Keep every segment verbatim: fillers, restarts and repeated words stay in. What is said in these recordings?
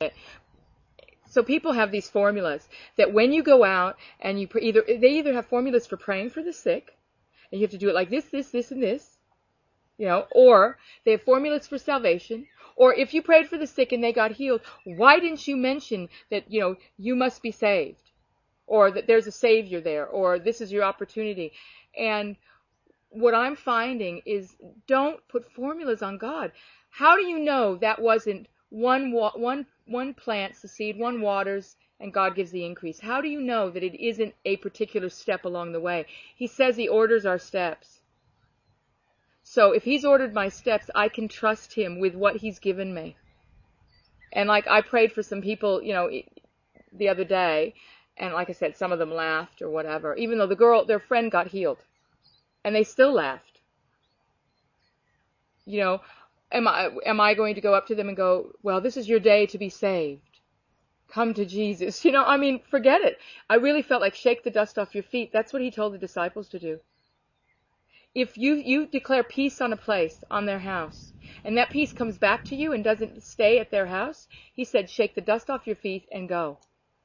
So people have these formulas that when you go out and you pr- either they either have formulas for praying for the sick, and you have to do it like this, this, this, and this, you know, or they have formulas for salvation, or if you prayed for the sick and they got healed, why didn't you mention that, you know, you must be saved, or that there's a Savior there, or this is your opportunity? And what I'm finding is, don't put formulas on God. How do you know that wasn't one wa- one one plants the seed, one waters, and God gives the increase? How do you know that it isn't a particular step along the way? He says he orders our steps. So if he's ordered my steps, I can trust him with what he's given me. And like I prayed for some people, you know, the other day, and like I said, some of them laughed or whatever, even though the girl, their friend got healed. And they still laughed. You know, am I am I going to go up to them and go, well, this is your day to be saved. Come to Jesus. You know, I mean, forget it. I really felt like shake the dust off your feet. That's what he told the disciples to do. If you, you declare peace on a place, on their house, and that peace comes back to you and doesn't stay at their house, he said, shake the dust off your feet and go.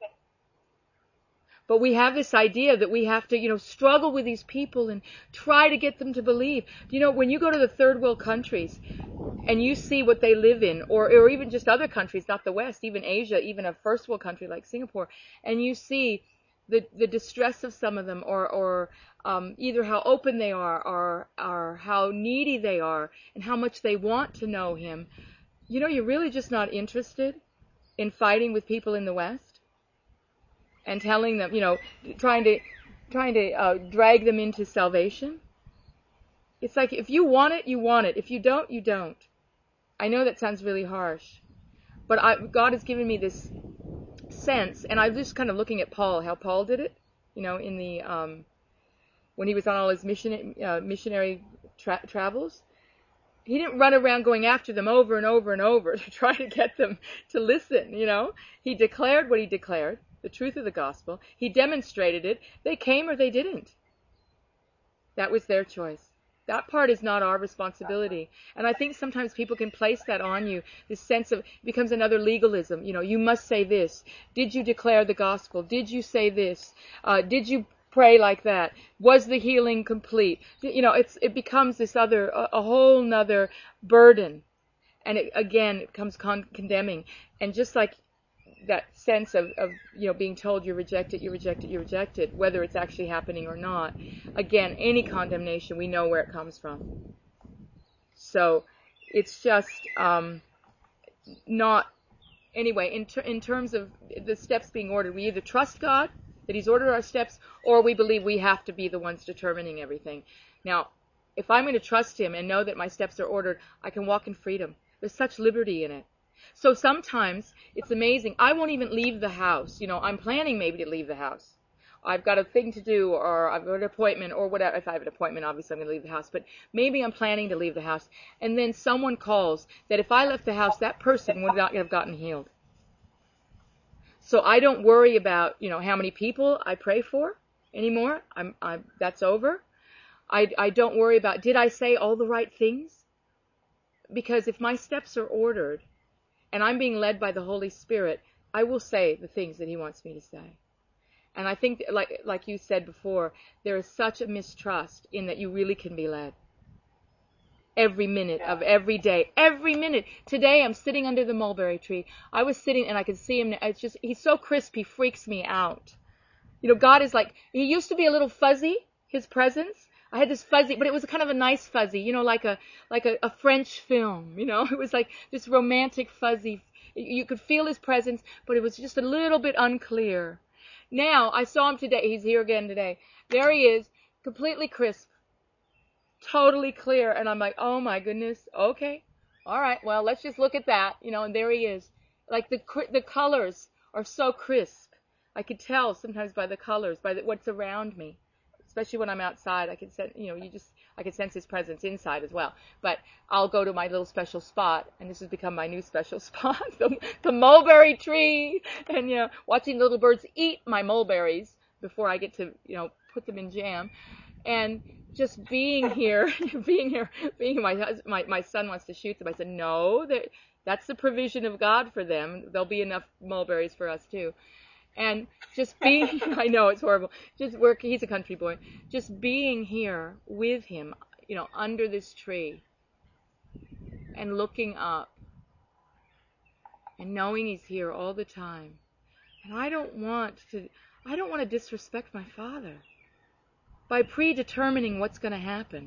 But we have this idea that we have to, you know, struggle with these people and try to get them to believe. You know, when you go to the third world countries and you see what they live in, or, or even just other countries, not the West, even Asia, even a first world country like Singapore, and you see the the distress of some of them, or, or um, either how open they are, or, or how needy they are, and how much they want to know him, you know, you're really just not interested in fighting with people in the West. And telling them, you know, trying to, trying to uh, drag them into salvation. It's like, if you want it, you want it. If you don't, you don't. I know that sounds really harsh, but I, God has given me this sense, and I'm just kind of looking at Paul, how Paul did it, you know, in the um, when he was on all his mission, uh, missionary tra- travels. He didn't run around going after them over and over and over to try to get them to listen, you know. He declared what he declared. The truth of the gospel. He demonstrated it. They came or they didn't. That was their choice. That part is not our responsibility. And I think sometimes people can place that on you, this sense of, it becomes another legalism. You know, you must say this. Did you declare the gospel? Did you say this? Uh, did you pray like that? Was the healing complete? You know, it's it becomes this other, a, a whole nother burden. And it, again, it becomes con- condemning. And just like that sense of, of, you know, being told you're rejected, you're rejected, you're rejected, whether it's actually happening or not. Again, any condemnation, we know where it comes from. So it's just um, not, anyway, in, ter- in terms of the steps being ordered, we either trust God, that he's ordered our steps, or we believe we have to be the ones determining everything. Now, if I'm going to trust him and know that my steps are ordered, I can walk in freedom. There's such liberty in it. So sometimes it's amazing. I won't even leave the house. You know, I'm planning maybe to leave the house. I've got a thing to do, or I've got an appointment, or whatever. If I have an appointment, obviously I'm going to leave the house. But maybe I'm planning to leave the house. And then someone calls that if I left the house, that person would not have gotten healed. So I don't worry about, you know, how many people I pray for anymore. I'm, I'm, that's over. I, I don't worry about, did I say all the right things? Because if my steps are ordered, and I'm being led by the Holy Spirit, I will say the things that he wants me to say. And I think, like like you said before, there is such a mistrust in that you really can be led. Every minute of every day. Every minute. Today I'm sitting under the mulberry tree. I was sitting and I could see him. It's just, he's so crisp, he freaks me out. You know, God is like, he used to be a little fuzzy, his presence. I had this fuzzy, but it was kind of a nice fuzzy, you know, like a like a, a French film, you know. It was like this romantic fuzzy. You could feel his presence, but it was just a little bit unclear. Now, I saw him today. He's here again today. There he is, completely crisp, totally clear. And I'm like, oh my goodness, okay. All right, well, let's just look at that, you know, and there he is. Like the the colors are so crisp. I could tell sometimes by the colors, by the, what's around me. Especially when I'm outside, I can sense, you know, you just, I can sense his presence inside as well. But I'll go to my little special spot, and this has become my new special spot, the, the mulberry tree, and, you know, watching little birds eat my mulberries before I get to, you know, put them in jam. And just being here, being here, being my, my, my son wants to shoot them. I said, no, That's the provision of God for them. There'll be enough mulberries for us too. And just being, I know it's horrible, just work, he's a country boy, just being here with him, you know, under this tree and looking up and knowing he's here all the time. And I don't want to, I don't want to disrespect my Father by predetermining what's going to happen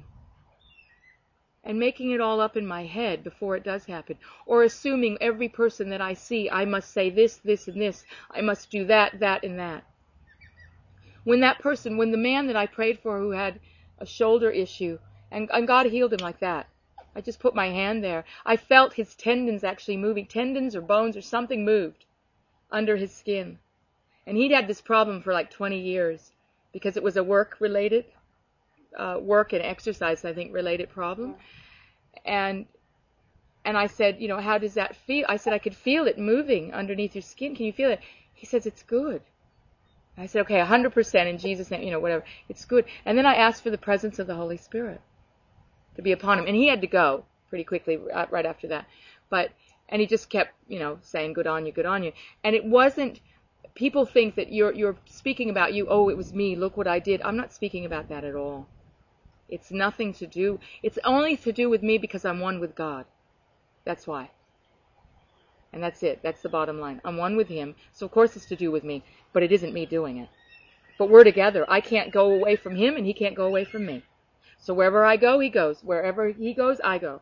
and making it all up in my head before it does happen, or assuming every person that I see, I must say this, this, and this, I must do that, that, and that. When that person, when the man that I prayed for who had a shoulder issue, and, and God healed him like that, I just put my hand there, I felt his tendons actually moving, tendons or bones or something moved under his skin. And he'd had this problem for like twenty years because it was a work-related Uh, work and exercise, I think, related problem. And and I said, you know, how does that feel? I said, I could feel it moving underneath your skin. Can you feel it? He says, it's good. I said, okay, one hundred percent in Jesus' name, you know, whatever. It's good. And then I asked for the presence of the Holy Spirit to be upon him. And he had to go pretty quickly right after that. But, and he just kept, you know, saying, good on you, good on you. And it wasn't, people think that you're, you're speaking about you, oh, it was me, look what I did. I'm not speaking about that at all. It's nothing to do, it's only to do with me because I'm one with God. That's why. And that's it. That's the bottom line. I'm one with him, so of course it's to do with me, but it isn't me doing it. But we're together. I can't go away from him, and he can't go away from me. So wherever I go, he goes. Wherever he goes, I go.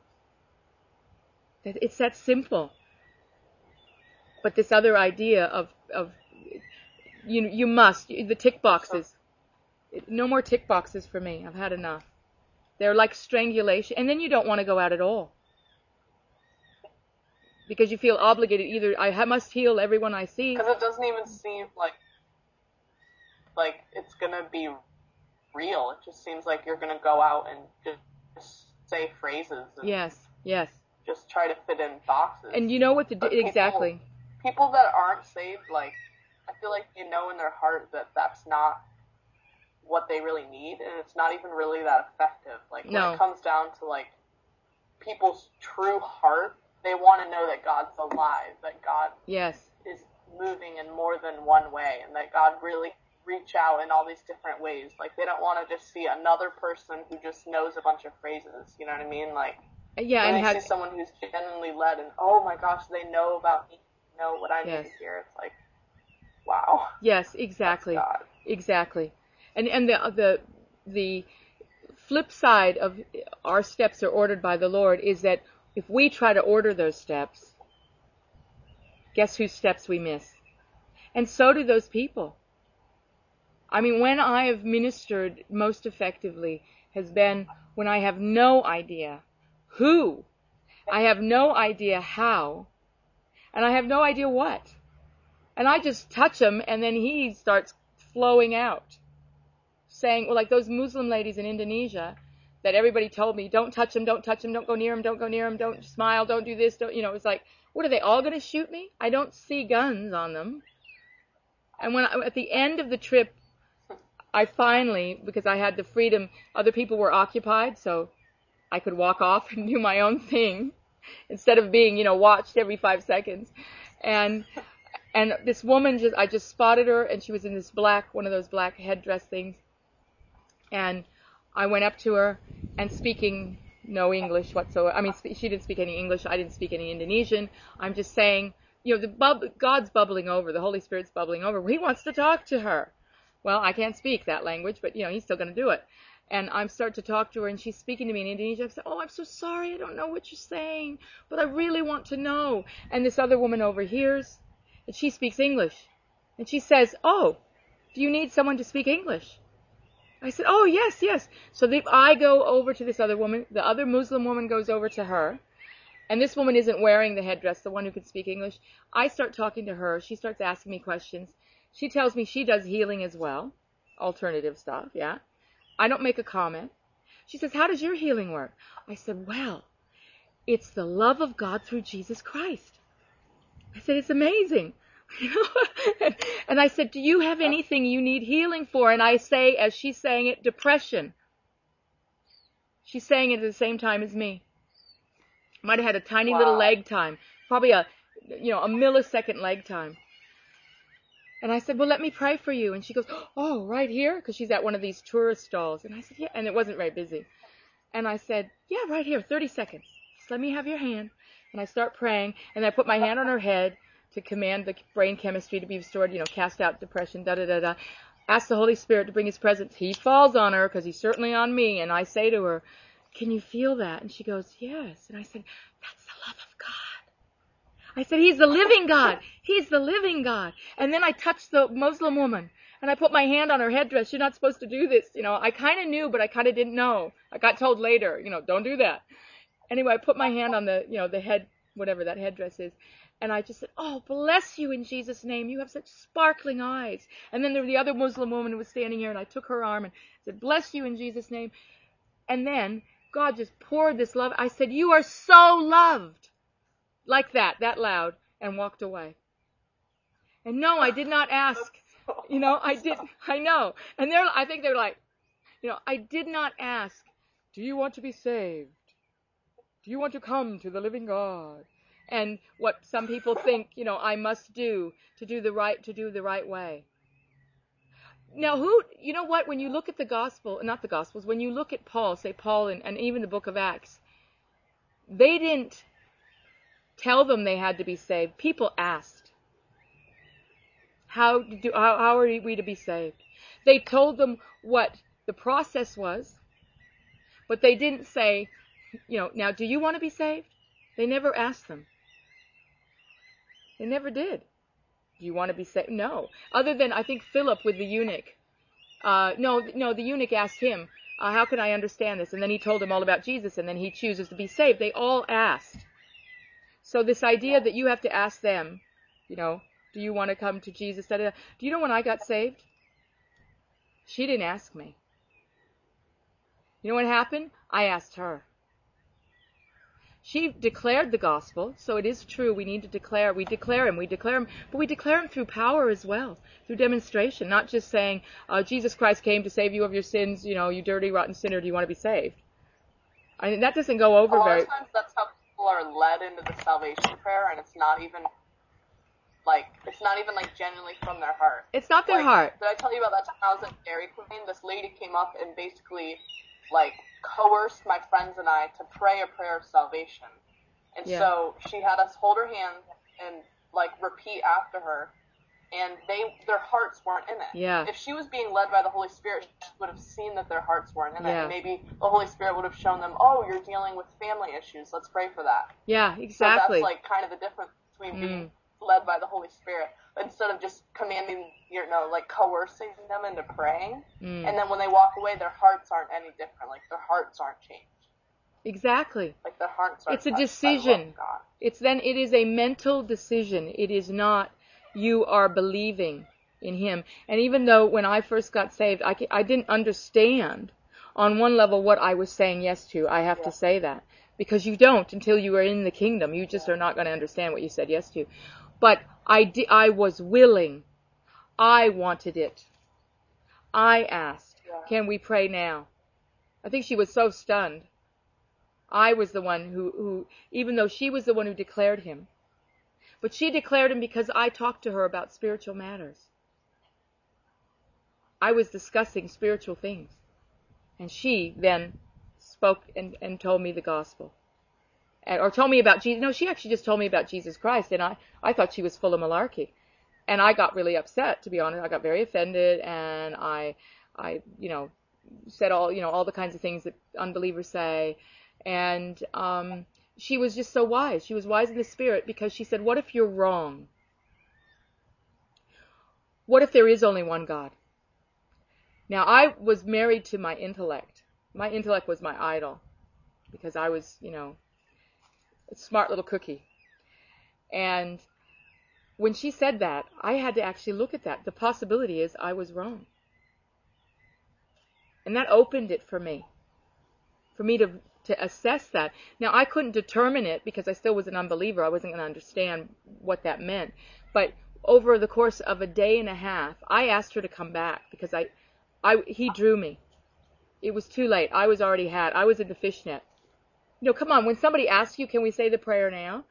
It's that simple. But this other idea of, of you, you must, the tick boxes. No more tick boxes for me. I've had enough. They're like strangulation. And then you don't want to go out at all. Because you feel obligated. Either I must heal everyone I see. Because it doesn't even seem like like it's going to be real. It just seems like you're going to go out and just say phrases. And yes, yes. Just try to fit in boxes. And you know what to do. People, exactly. People that aren't saved, like, I feel like you know in their heart that that's not what they really need, and it's not even really that effective. Like, when no. it comes down to, like, people's true heart, they want to know that God's alive, that God yes. is moving in more than one way, and that God really reach out in all these different ways. Like, they don't want to just see another person who just knows a bunch of phrases, you know what I mean? Like, yeah, when and they have, see someone who's genuinely led, and, oh my gosh, they know about me, know what I yes. need to hear, it's like, wow. Yes, exactly. That's God. Exactly. And and the the the flip side of our steps are ordered by the Lord is that if we try to order those steps, guess whose steps we miss? And so do those people. I mean, when I have ministered most effectively has been when I have no idea who, I have no idea how, and I have no idea what. And I just touch him, and then he starts flowing out. Saying, well, like those Muslim ladies in Indonesia that everybody told me, don't touch him, don't touch him, don't go near him, don't go near him, don't smile, don't do this, don't, you know, it was like, what, are they all going to shoot me? I don't see guns on them. And when I, at the end of the trip, I finally, because I had the freedom, other people were occupied, so I could walk off and do my own thing instead of being, you know, watched every five seconds. And and this woman, just I just spotted her, and she was in this black, one of those black headdress things. And I went up to her, and speaking no English whatsoever. I mean, she didn't speak any English. I didn't speak any Indonesian. I'm just saying, you know, the bub- God's bubbling over. The Holy Spirit's bubbling over. He wants to talk to her. Well, I can't speak that language, but, you know, he's still going to do it. And I start to talk to her, and she's speaking to me in Indonesian. I say, oh, I'm so sorry. I don't know what you're saying, but I really want to know. And this other woman overhears, and she speaks English. And she says, oh, do you need someone to speak English? I said, oh, yes, yes. So the, I go over to this other woman. The other Muslim woman goes over to her. And this woman isn't wearing the headdress, the one who can speak English. I start talking to her. She starts asking me questions. She tells me she does healing as well. Alternative stuff, yeah. I don't make a comment. She says, how does your healing work? I said, well, it's the love of God through Jesus Christ. I said, it's amazing. You know? and, and I said, do you have anything you need healing for? And I say, as she's saying it, depression. She's saying it at the same time as me. Might have had a tiny Wow. little lag time. probably a, you know, a millisecond lag time. And I said, well, let me pray for you. And she goes, oh, right here? Because she's at one of these tourist stalls. And I said, yeah. And it wasn't very busy. And I said, yeah, right here, thirty seconds. Just let me have your hand. And I start praying. And I put my hand on her head to command the brain chemistry to be restored, you know, cast out depression, da-da-da-da. Ask the Holy Spirit to bring his presence. He falls on her because he's certainly on me. And I say to her, can you feel that? And she goes, yes. And I said, that's the love of God. I said, he's the living God. He's the living God. And then I touched the Muslim woman, and I put my hand on her headdress. You're not supposed to do this. You know, I kind of knew, but I kind of didn't know. I got told later, you know, don't do that. Anyway, I put my hand on the, you know, the head, whatever that headdress is. And I just said, oh, bless you in Jesus' name. You have such sparkling eyes. And then there was the other Muslim woman who was standing here, and I took her arm and said, bless you in Jesus' name. And then God just poured this love. I said, you are so loved. Like that, that loud, and walked away. And no, I did not ask. You know, I did, I know. And they're, I think they're like, you know, I did not ask, do you want to be saved? Do you want to come to the living God? And what some people think, you know, I must do to do the right, to do the right way. Now, who, you know what, when you look at the gospel, not the gospels, when you look at Paul, say Paul and, and even the book of Acts, they didn't tell them they had to be saved. People asked, how, do, how, how are we to be saved? They told them what the process was, but they didn't say, you know, now do you want to be saved? They never asked them. They never did. Do you want to be saved? No. Other than, I think, Philip with the eunuch. Uh, no, no, the eunuch asked him, uh, how can I understand this? And then he told him all about Jesus, and then he chooses to be saved. They all asked. So this idea that you have to ask them, you know, do you want to come to Jesus? Da, da, da. Do you know when I got saved? She didn't ask me. You know what happened? I asked her. She declared the gospel, so it is true. We need to declare. We declare him. We declare him. But we declare him through power as well, through demonstration, not just saying, uh, Jesus Christ came to save you of your sins, you know, you dirty, rotten sinner, do you want to be saved? I mean, that doesn't go over a lot very... of times that's how people are led into the salvation prayer, and it's not even, like, it's not even, like, genuinely from their heart. It's not their like, heart. Did I tell you about that time I was at Dairy Queen? This lady came up and basically, like, coerced my friends and I to pray a prayer of salvation. And Yeah. so she had us hold her hand and, like, repeat after her. And they, their hearts weren't in it. Yeah. If she was being led by the Holy Spirit, she would have seen that their hearts weren't in it. Yeah. And maybe the Holy Spirit would have shown them, oh, you're dealing with family issues. Let's pray for that. Yeah, exactly. So that's, like, kind of the difference between Mm. being led by the Holy Spirit. Instead of just commanding, you know, like, coercing them into praying. Mm. And then when they walk away, their hearts aren't any different. Like, their hearts aren't changed. Exactly. Like, their hearts aren't It's a touched by the decision. love of God. It's then, it is a mental decision. It is not you are believing in him. And even though when I first got saved, I, I didn't understand on one level what I was saying yes to. I have Yeah. to say that. Because you don't until you are in the kingdom. You just are not going to understand what you said yes to. But I, di- I was willing. I wanted it. I asked, Yeah. can we pray now? I think she was so stunned. I was the one who, who, even though she was the one who declared him, but she declared him because I talked to her about spiritual matters. I was discussing spiritual things. And she then spoke and, and told me the gospel. And, or told me about Jesus. No, she actually just told me about Jesus Christ. And I, I thought she was full of malarkey. And I got really upset, to be honest. I got very offended. And I, I, you know, said all, you know, all the kinds of things that unbelievers say. And um, she was just so wise. She was wise in the spirit because she said, what if you're wrong? What if there is only one God? Now, I was married to my intellect. My intellect was my idol because I was, you know, a smart little cookie. And when she said that, I had to actually look at that. The possibility is I was wrong. And that opened it for me, for me to to assess that. Now, I couldn't determine it because I still was an unbeliever. I wasn't going to understand what that meant. But over the course of a day and a half, I asked her to come back because I, I he drew me. It was too late. I was already had. I was in the fishnet. You know, come on. When somebody asks you, can we say the prayer now?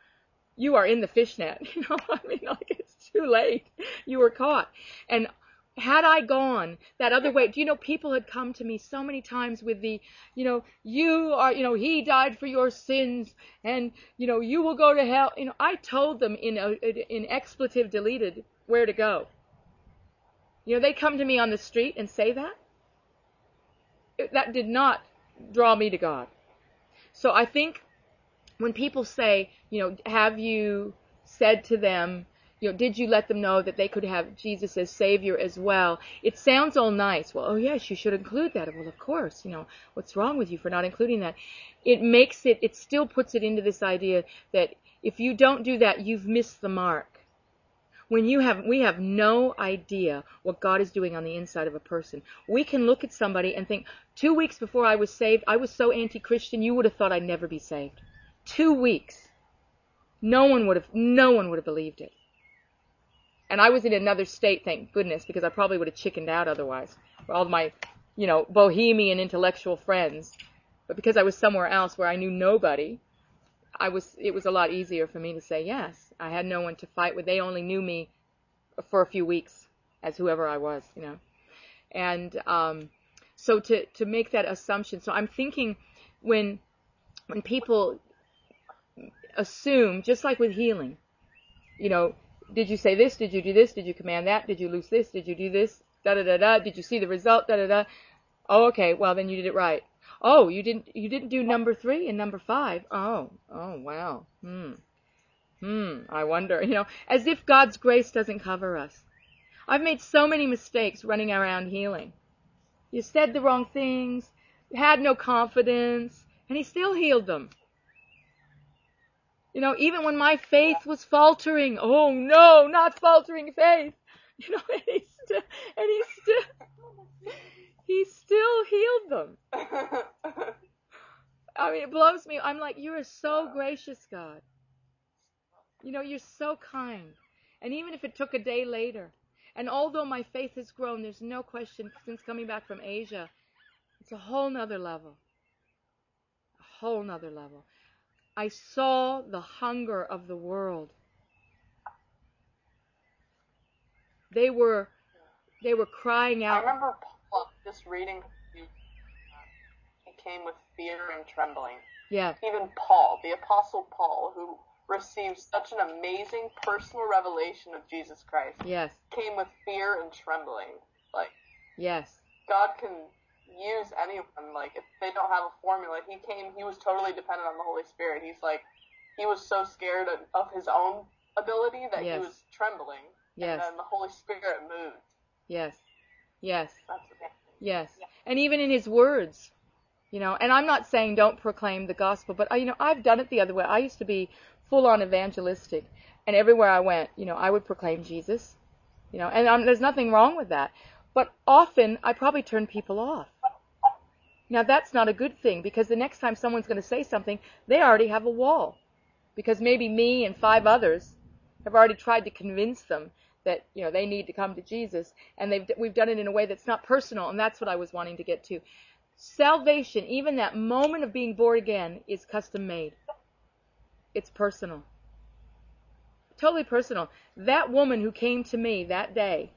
you are in the fishnet. You know, I mean, like, it's too late. You were caught. And had I gone that other way, do you know, people had come to me so many times with the, you know, you are, you know, he died for your sins, and, you know, you will go to hell. You know, I told them in a, in expletive deleted where to go. You know, they come to me on the street and say that. That did not draw me to God. So I think when people say, you know, have you said to them, you know, did you let them know that they could have Jesus as Savior as well? It sounds all nice. Well, oh yes, you should include that. Well, of course, you know, what's wrong with you for not including that? It makes it, it still puts it into this idea that if you don't do that, you've missed the mark. When you have, we have no idea what God is doing on the inside of a person. We can look at somebody and think, two weeks before I was saved, I was so anti-Christian, you would have thought I'd never be saved. Two weeks. No one would have, no one would have believed it. And I was in another state, thank goodness, because I probably would have chickened out otherwise. For all of my, you know, bohemian intellectual friends. But because I was somewhere else where I knew nobody, I was, it was a lot easier for me to say yes. I had no one to fight with. They only knew me for a few weeks as whoever I was, you know. And um, so to, to make that assumption, so I'm thinking when when people assume, just like with healing, you know, did you say this? Did you do this? Did you command that? Did you loose this? Did you do this? Da da da da. Did you see the result? Da da da. Oh, okay. Well, then you did it right. Oh, you didn't. You didn't do number three and number five. Oh, oh, wow. Hmm. Hmm. I wonder. You know, as if God's grace doesn't cover us. I've made so many mistakes running around healing. You said the wrong things, had no confidence, and He still healed them. You know, even when my faith was faltering, oh no, not faltering faith. You know, and He still, and He still, He still healed them. I mean, it blows me. I'm like, you are so gracious, God. You know, you're so kind. And even if it took a day later, and although my faith has grown, there's no question, since coming back from Asia, it's a whole nother level. A whole nother level. I saw the hunger of the world. They were, they were crying out. I remember Paul just reading, he came with fear and trembling. Yeah. Even Paul, the Apostle Paul, who received such an amazing personal revelation of Jesus Christ. Yes. Came with fear and trembling. Like, yes. God can use anyone. Like, if they don't have a formula, he came, he was totally dependent on the Holy Spirit. He's like, he was so scared of, of his own ability that yes. he was trembling. Yes. And then the Holy Spirit moved. Yes. Yes. That's okay. Yes. Yeah. And even in his words, you know, and I'm not saying don't proclaim the gospel, but, you know, I've done it the other way. I used to be full-on evangelistic, and everywhere I went, you know, I would proclaim Jesus, you know, and um, there's nothing wrong with that. But often, I probably turn people off. Now, that's not a good thing, because the next time someone's going to say something, they already have a wall. Because maybe me and five others have already tried to convince them that, you know, they need to come to Jesus, and they've we've done it in a way that's not personal, and that's what I was wanting to get to. Salvation, even that moment of being born again, is custom made. It's personal. Totally personal. That woman who came to me that day,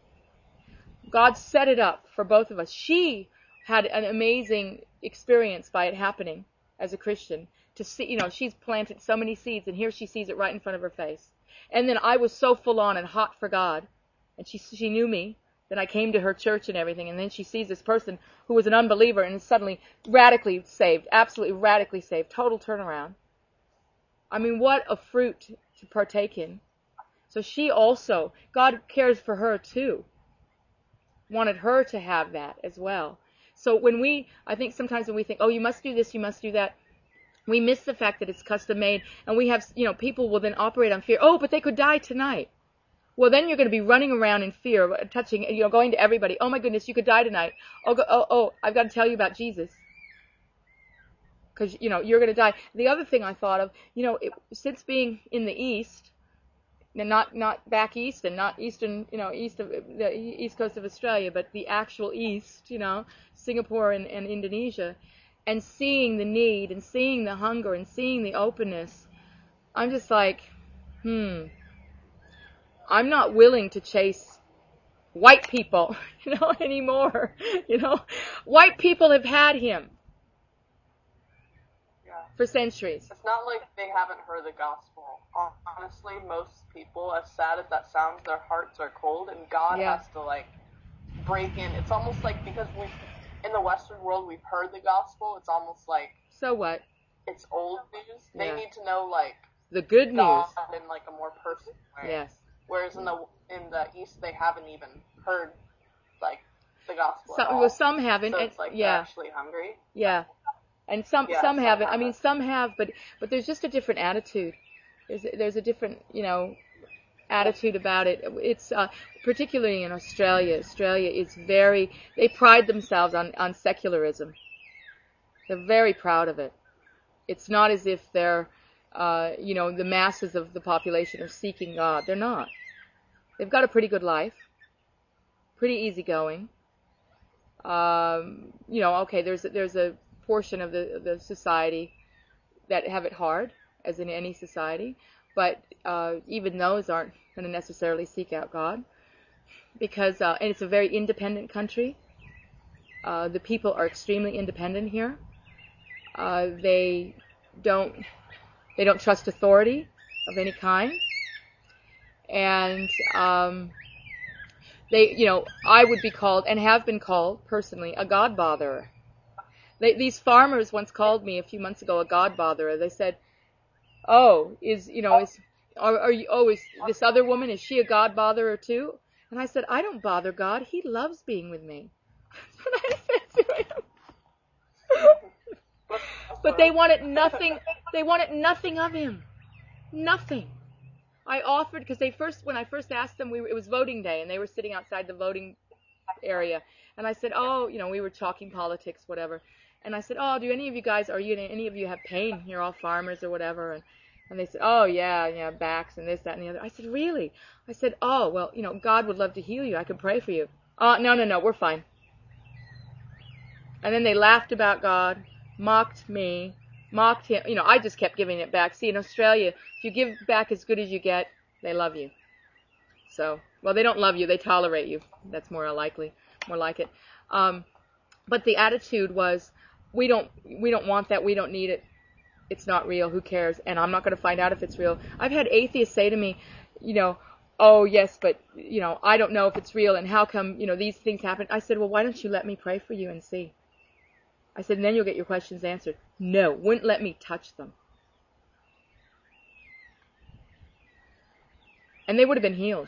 God set it up for both of us. She had an amazing experience by it happening as a Christian. To see, you know, she's planted so many seeds, and here she sees it right in front of her face. And then I was so full on and hot for God, and she she knew me. Then I came to her church and everything, and then she sees this person who was an unbeliever and is suddenly radically saved, absolutely radically saved, total turnaround. I mean, what a fruit to partake in. So she also, God cares for her too. Wanted her to have that as well. So when we, I think sometimes when we think, oh, you must do this, you must do that, we miss the fact that it's custom made, and we have, you know, people will then operate on fear. Oh, but they could die tonight. Well, then you're going to be running around in fear, touching, you know, going to everybody. Oh my goodness, you could die tonight. Oh, go, oh, oh, I've got to tell you about Jesus. Because, you know, you're going to die. The other thing I thought of, you know, it, since being in the East, and not not back east and not eastern, you know, east of the east coast of Australia, but the actual East, you know, Singapore and, and Indonesia, and seeing the need and seeing the hunger and seeing the openness, I'm just like, Hmm. I'm not willing to chase white people, you know, anymore. You know, white people have had him Yeah. for centuries. It's not like they haven't heard the gospel. Honestly, most people, as sad as that sounds, their hearts are cold, and God Yeah. has to, like, break in. It's almost like because we've, in the Western world, we've heard the gospel, it's almost like So what? it's old news. They Yeah. need to know, like, The good news. God in, like, a more personal way. Yes. Whereas in the in the East, they haven't even heard, like, the gospel at Some, all. well, some haven't. So and, it's like yeah. they're actually hungry. Yeah. And some Yeah, some some haven't. I haven't. mean, some have, but but there's just a different attitude. There's a, there's a different, you know, attitude about it. It's uh, particularly in Australia. Australia is very. They pride themselves on on secularism. They're very proud of it. It's not as if they're, uh, you know, the masses of the population are seeking God. They're not. They've got a pretty good life, pretty easygoing. Um, you know, okay, there's there's a portion of the the society that have it hard, as in any society, but uh, even those aren't going to necessarily seek out God, because uh, and it's a very independent country. Uh, the people are extremely independent here. Uh, they don't they don't trust authority of any kind, and um, they, you know, I would be called, and have been called personally, a God botherer. They, these farmers once called me a few months ago a God botherer. They said, "Oh, is you know is are, are you? Oh, is this other woman? Is she a God botherer too?" And I said, "I don't bother God. He loves being with me." That's what I said to him. But they wanted nothing. They wanted nothing of him. Nothing. I offered, because they first, when I first asked them, we were, it was voting day, and they were sitting outside the voting area, and I said, "Oh, you know, we were talking politics, whatever." And I said, "Oh, do any of you guys, are you, any of you have pain? You're all farmers or whatever." And and they said, "Oh yeah, yeah, backs and this, that, and the other." I said, "Really?" I said, "Oh, well, you know, God would love to heal you. I could pray for you." "Oh, no, no, no, we're fine." And then they laughed about God, mocked me, mocked him. You know, I just kept giving it back. See, in Australia, if you give back as good as you get, they love you. So, well, they don't love you, they tolerate you. That's more likely, more like it. Um, but the attitude was, we don't, we don't want that, we don't need it. It's not real, who cares? And I'm not going to find out if it's real. I've had atheists say to me, you know, "Oh, yes, but, you know, I don't know if it's real, and how come, you know, these things happen?" I said, "Well, why don't you let me pray for you and see?" I said, "And then you'll get your questions answered." No, wouldn't let me touch them. And they would have been healed.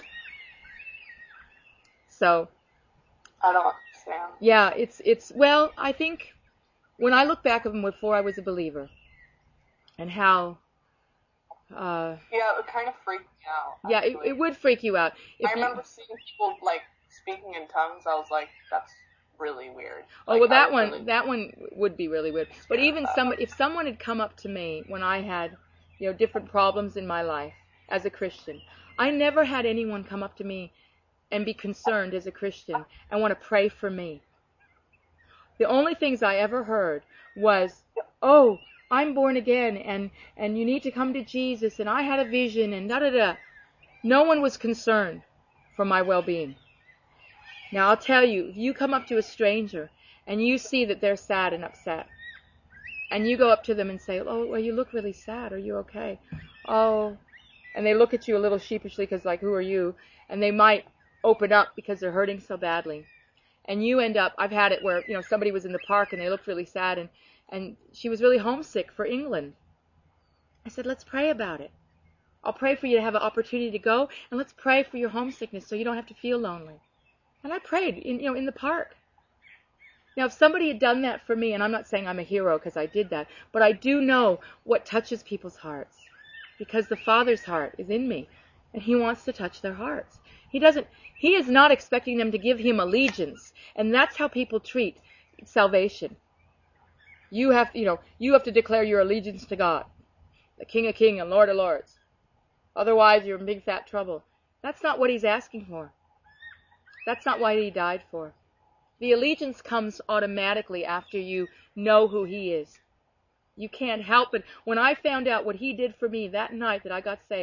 So, I don't understand. yeah, it's, it's, well, I think when I look back at them before I was a believer, and how, uh, Yeah, it kind of freaked me out. yeah, it, actually. it would freak you out. If I you, remember seeing people, like, speaking in tongues. I was like, that's really weird. oh, Like, well, I that was one, really- that one would be really weird. But scared even of that. some, if someone had come up to me when I had, you know, different problems in my life as a Christian, I never had anyone come up to me and be concerned as a Christian and want to pray for me. The only things I ever heard was, "Oh, I'm born again, and, and you need to come to Jesus, and I had a vision, and da-da-da." No one was concerned for my well-being. Now, I'll tell you, if you come up to a stranger, and you see that they're sad and upset, and you go up to them and say, "Oh, well, you look really sad. Are you okay?" "Oh," and they look at you a little sheepishly, because, like, who are you? And they might open up because they're hurting so badly. And you end up, I've had it where, you know, somebody was in the park and they looked really sad, and, and she was really homesick for England. I said, "Let's pray about it. I'll pray for you to have an opportunity to go, and let's pray for your homesickness so you don't have to feel lonely." And I prayed, in, you know, in the park. Now, if somebody had done that for me, and I'm not saying I'm a hero because I did that, but I do know what touches people's hearts, because the Father's heart is in me, and He wants to touch their hearts. He doesn't, He is not expecting them to give Him allegiance, and that's how people treat salvation. You have, you know, you have to declare your allegiance to God, the King of Kings and Lord of Lords. Otherwise, you're in big fat trouble. That's not what He's asking for. That's not what He died for. The allegiance comes automatically after you know who He is. You can't help it. When I found out what He did for me that night that I got saved,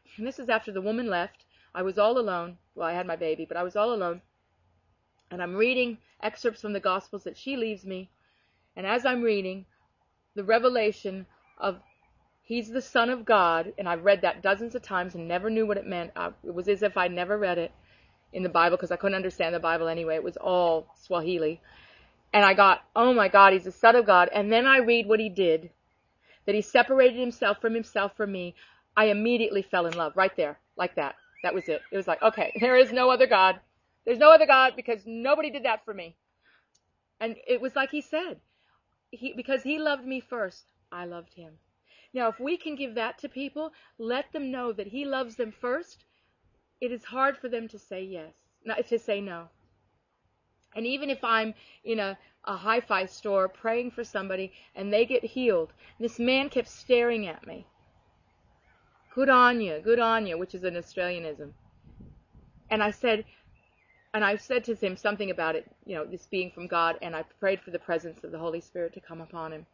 And this is after the woman left. I was all alone. Well, I had my baby, but I was all alone. And I'm reading excerpts from the Gospels that she leaves me. And as I'm reading, the revelation of He's the Son of God, and I've read that dozens of times and never knew what it meant. Uh, it was as if I'd never read it in the Bible because I couldn't understand the Bible anyway. It was all Swahili. And I got, oh my God, He's the Son of God. And then I read what He did, that He separated Himself from Himself for me. I immediately fell in love right there, like that. That was it. It was like, okay, there is no other God. There's no other God because nobody did that for me. And it was like He said, he, because He loved me first, I loved Him. Now, if we can give that to people, let them know that He loves them first, it is hard for them to say yes, not to say no. And even if I'm in a, a hi-fi store praying for somebody and they get healed, this man kept staring at me. Good on you, good on you, which is an Australianism. And I said, and I said to him something about it, you know, this being from God, and I prayed for the presence of the Holy Spirit to come upon him.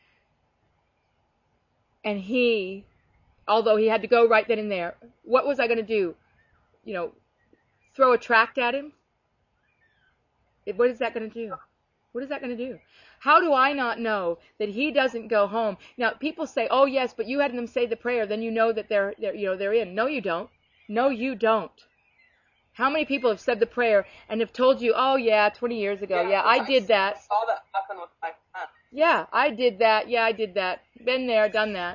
And he, although he had to go right then and there, what was I going to do? You know, throw a tract at him? What is that going to do? What is that going to do? How do I not know that he doesn't go home? Now, people say, oh, yes, but you had them say the prayer, then you know that they're, they're, you know, they're in. No, you don't. No, you don't. How many people have said the prayer and have told you, oh, yeah, twenty years ago, yeah, yeah I, I did that. I saw that happen with my friend. Yeah, I did that. Yeah, I did that. Been there, done that.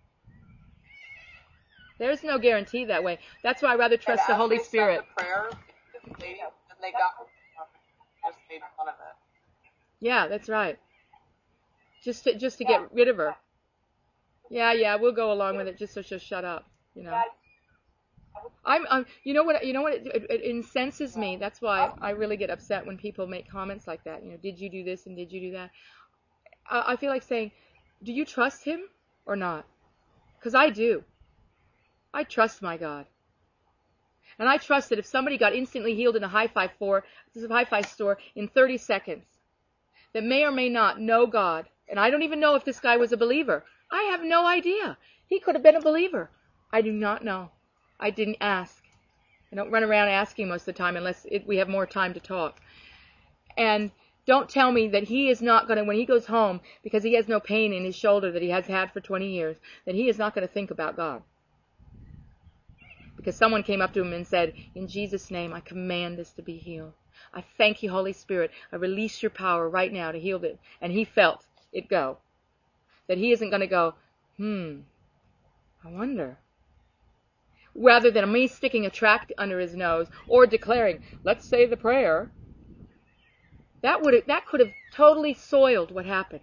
There's no guarantee that way. That's why I rather trust and the Holy they Spirit. Said the prayer, they, and they got just made fun of it. Yeah, that's right. Just to, just to yeah. get rid of her. Yeah, yeah, we'll go along with it just so she'll shut up. You know. I'm, I'm you know what, you know what, it, it, it incenses me. That's why I really get upset when people make comments like that. You know, did you do this and did you do that? I, I feel like saying, do you trust Him or not? Because I do. I trust my God. And I trust that if somebody got instantly healed in a hi-fi for, this is a hi-fi store in thirty seconds, that may or may not know God, and I don't even know if this guy was a believer. I have no idea. He could have been a believer. I do not know. I didn't ask. I don't run around asking most of the time unless it, we have more time to talk. And don't tell me that he is not going to, when he goes home, because he has no pain in his shoulder that he has had for twenty years, that he is not going to think about God. Because someone came up to him and said, in Jesus' name, I command this to be healed. I thank you, Holy Spirit. I release your power right now to heal it. And he felt it go. That he isn't going to go, hmm, I wonder. Rather than me sticking a tract under his nose or declaring, let's say the prayer, that would that could have totally soiled what happened.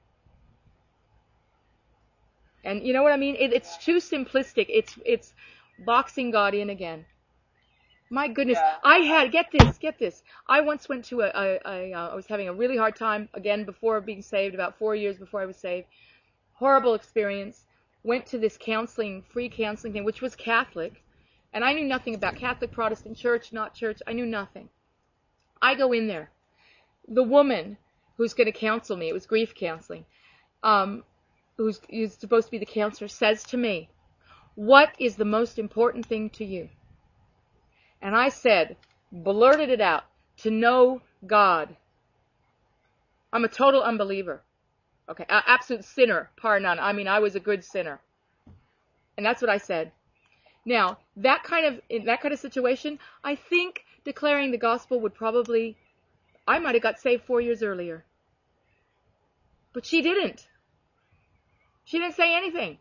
And you know what I mean? It, it's too simplistic. It's it's boxing God in again. My goodness, yeah. I had, get this, get this. I once went to a, a, a uh, I was having a really hard time, again, before being saved, about four years before I was saved. Horrible experience. Went to this counseling, free counseling thing, which was Catholic. And I knew nothing about Catholic, Protestant, church, not church. I knew nothing. I go in there. The woman who's going to counsel me, it was grief counseling, um, who's, who's supposed to be the counselor, says to me, what is the most important thing to you? And I said, blurted it out, to know God. I'm a total unbeliever. Okay, a- absolute sinner, par none. I mean, I was a good sinner. And that's what I said. Now, that kind of, in that kind of situation, I think declaring the gospel would probably, I might have got saved four years earlier. But she didn't. She didn't say anything.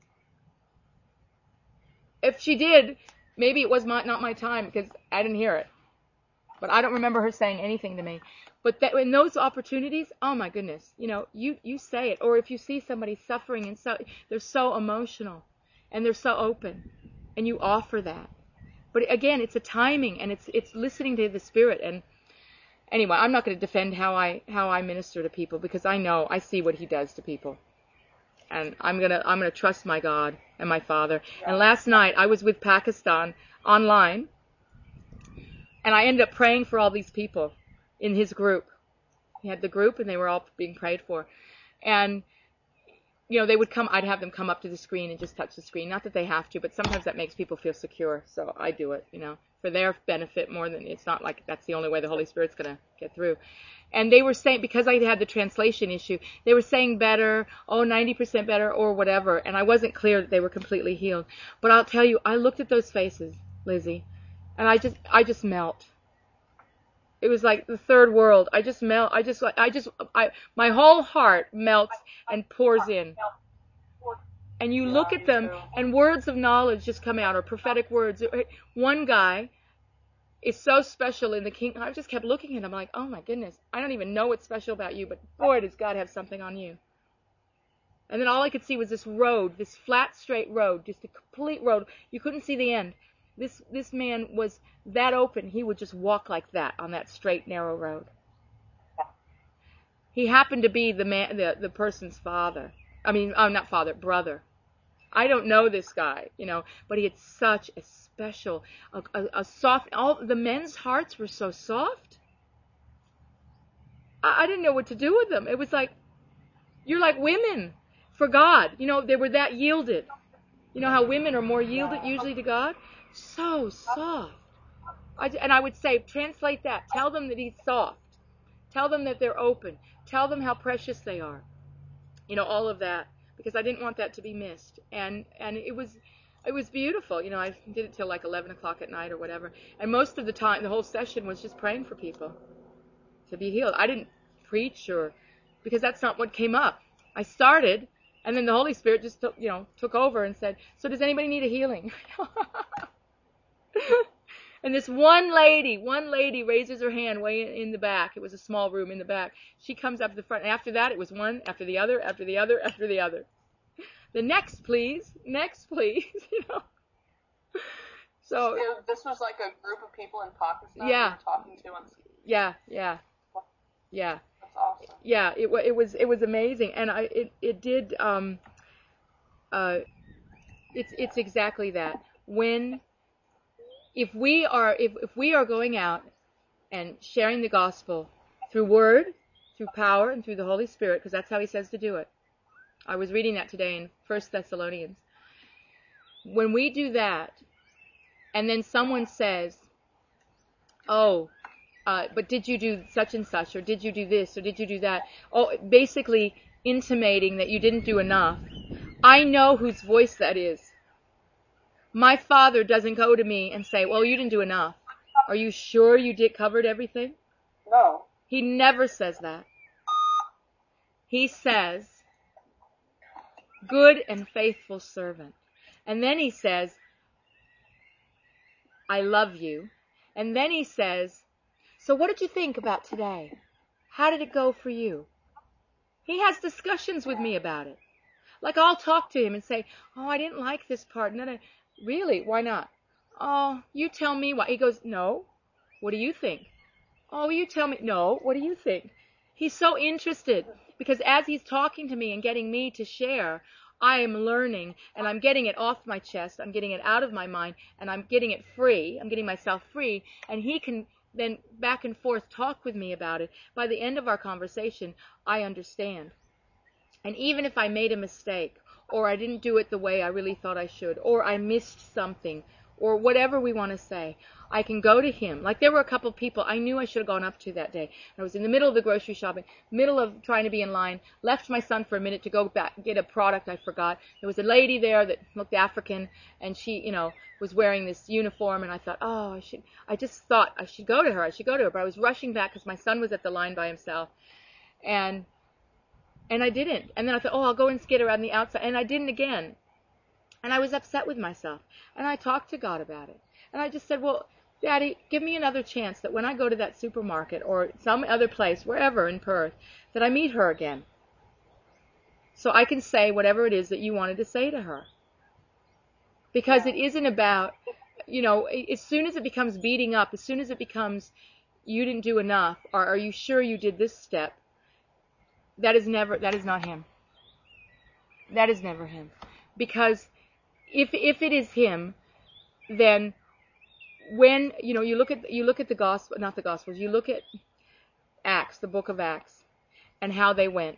If she did, maybe it was my, not my time because I didn't hear it. But I don't remember her saying anything to me. But that, in those opportunities, oh my goodness, you know, you, you say it. Or if you see somebody suffering and so they're so emotional and they're so open and you offer that. But again, it's a timing and it's it's listening to the Spirit. And anyway, I'm not going to defend how I how I minister to people because I know, I see what He does to people. And I'm going to I'm going to trust my God and my Father. And last night I was with Pakistan online and I ended up praying for all these people in his group. He had the group and they were all being prayed for. And you know, they would come, I'd have them come up to the screen and just touch the screen. Not that they have to, but sometimes that makes people feel secure. So I do it, you know, for their benefit more than, it's not like that's the only way the Holy Spirit's going to get through. And they were saying, because I had the translation issue, they were saying better, oh, ninety percent better or whatever. And I wasn't clear that they were completely healed. But I'll tell you, I looked at those faces, Lizzie, and I just, I just melt. It was like the third world. I just melt. I just, I just, I, my whole heart melts and pours in. And you look at them, and words of knowledge just come out, or prophetic words. One guy is so special in the kingdom. I just kept looking at him like, oh my goodness, I don't even know what's special about you, but boy, does God have something on you. And then all I could see was this road, this flat, straight road, just a complete road. You couldn't see the end. This this man was that open, he would just walk like that on that straight, narrow road. He happened to be the man, the, the person's father. I mean, oh, not father, brother. I don't know this guy, you know, but he had such a special, a, a, a soft, all the men's hearts were so soft. I, I didn't know what to do with them. It was like, you're like women for God. You know, they were that yielded. You know how women are more yielded usually to God? So soft. I, and I would say, translate that. Tell them that he's soft. Tell them that they're open. Tell them how precious they are. You know, all of that. Because I didn't want that to be missed. And and it was it was beautiful. You know, I did it till like eleven o'clock at night or whatever. And most of the time, the whole session was just praying for people to be healed. I didn't preach or, because that's not what came up. I started, and then the Holy Spirit just took, you know, took over and said, so does anybody need a healing? And this one lady, one lady raises her hand way in the back. It was a small room in the back. She comes up to the front. And after that, it was one after the other, after the other, after the other. The next, please. Next, please. You know. So it, this was like a group of people in Pakistan yeah. you were talking to on Yeah, yeah, yeah. That's awesome. Yeah, it it was it was amazing, and I it it did um uh it's it's exactly that. When if we are if if we are going out and sharing the gospel through word, through power, and through the Holy Spirit, because that's how he says to do it. I was reading that today in First Thessalonians. When we do that, and then someone says, oh, uh, but did you do such and such, or did you do this, or did you do that? Oh, basically intimating that you didn't do enough. I know whose voice that is. My Father doesn't go to me and say, well, you didn't do enough. Are you sure you did covered everything? No. He never says that. He says, good and faithful servant. And then he says, I love you. And then he says, so what did you think about today? How did it go for you? He has discussions with me about it. Like I'll talk to him and say, oh, I didn't like this part. No, no. Really? Why not? Oh, you tell me why. He goes, no. What do you think? Oh, you tell me. No. What do you think? He's so interested because as he's talking to me and getting me to share, I am learning and I'm getting it off my chest. I'm getting it out of my mind and I'm getting it free. I'm getting myself free, and he can then back and forth talk with me about it. By the end of our conversation, I understand. And even if I made a mistake, or I didn't do it the way I really thought I should, or I missed something, or whatever we want to say, I can go to him. Like there were a couple of people I knew I should have gone up to that day. I was in the middle of the grocery shopping, middle of trying to be in line, left my son for a minute to go back get a product I forgot. There was a lady there that looked African, and she, you know, was wearing this uniform, and I thought, oh, I should, I just thought I should go to her, I should go to her, but I was rushing back because my son was at the line by himself, and And I didn't. And then I thought, oh, I'll go and skid around the outside. And I didn't again. And I was upset with myself. And I talked to God about it. And I just said, well, Daddy, give me another chance that when I go to that supermarket or some other place, wherever in Perth, that I meet her again. So I can say whatever it is that you wanted to say to her. Because it isn't about, you know, as soon as it becomes beating up, as soon as it becomes you didn't do enough, or are you sure you did this step? That is never, that is not him. That is never him. Because if if it is him, then when, you know, you look at you look at the gospel, not the gospels, you look at Acts, the book of Acts, and how they went.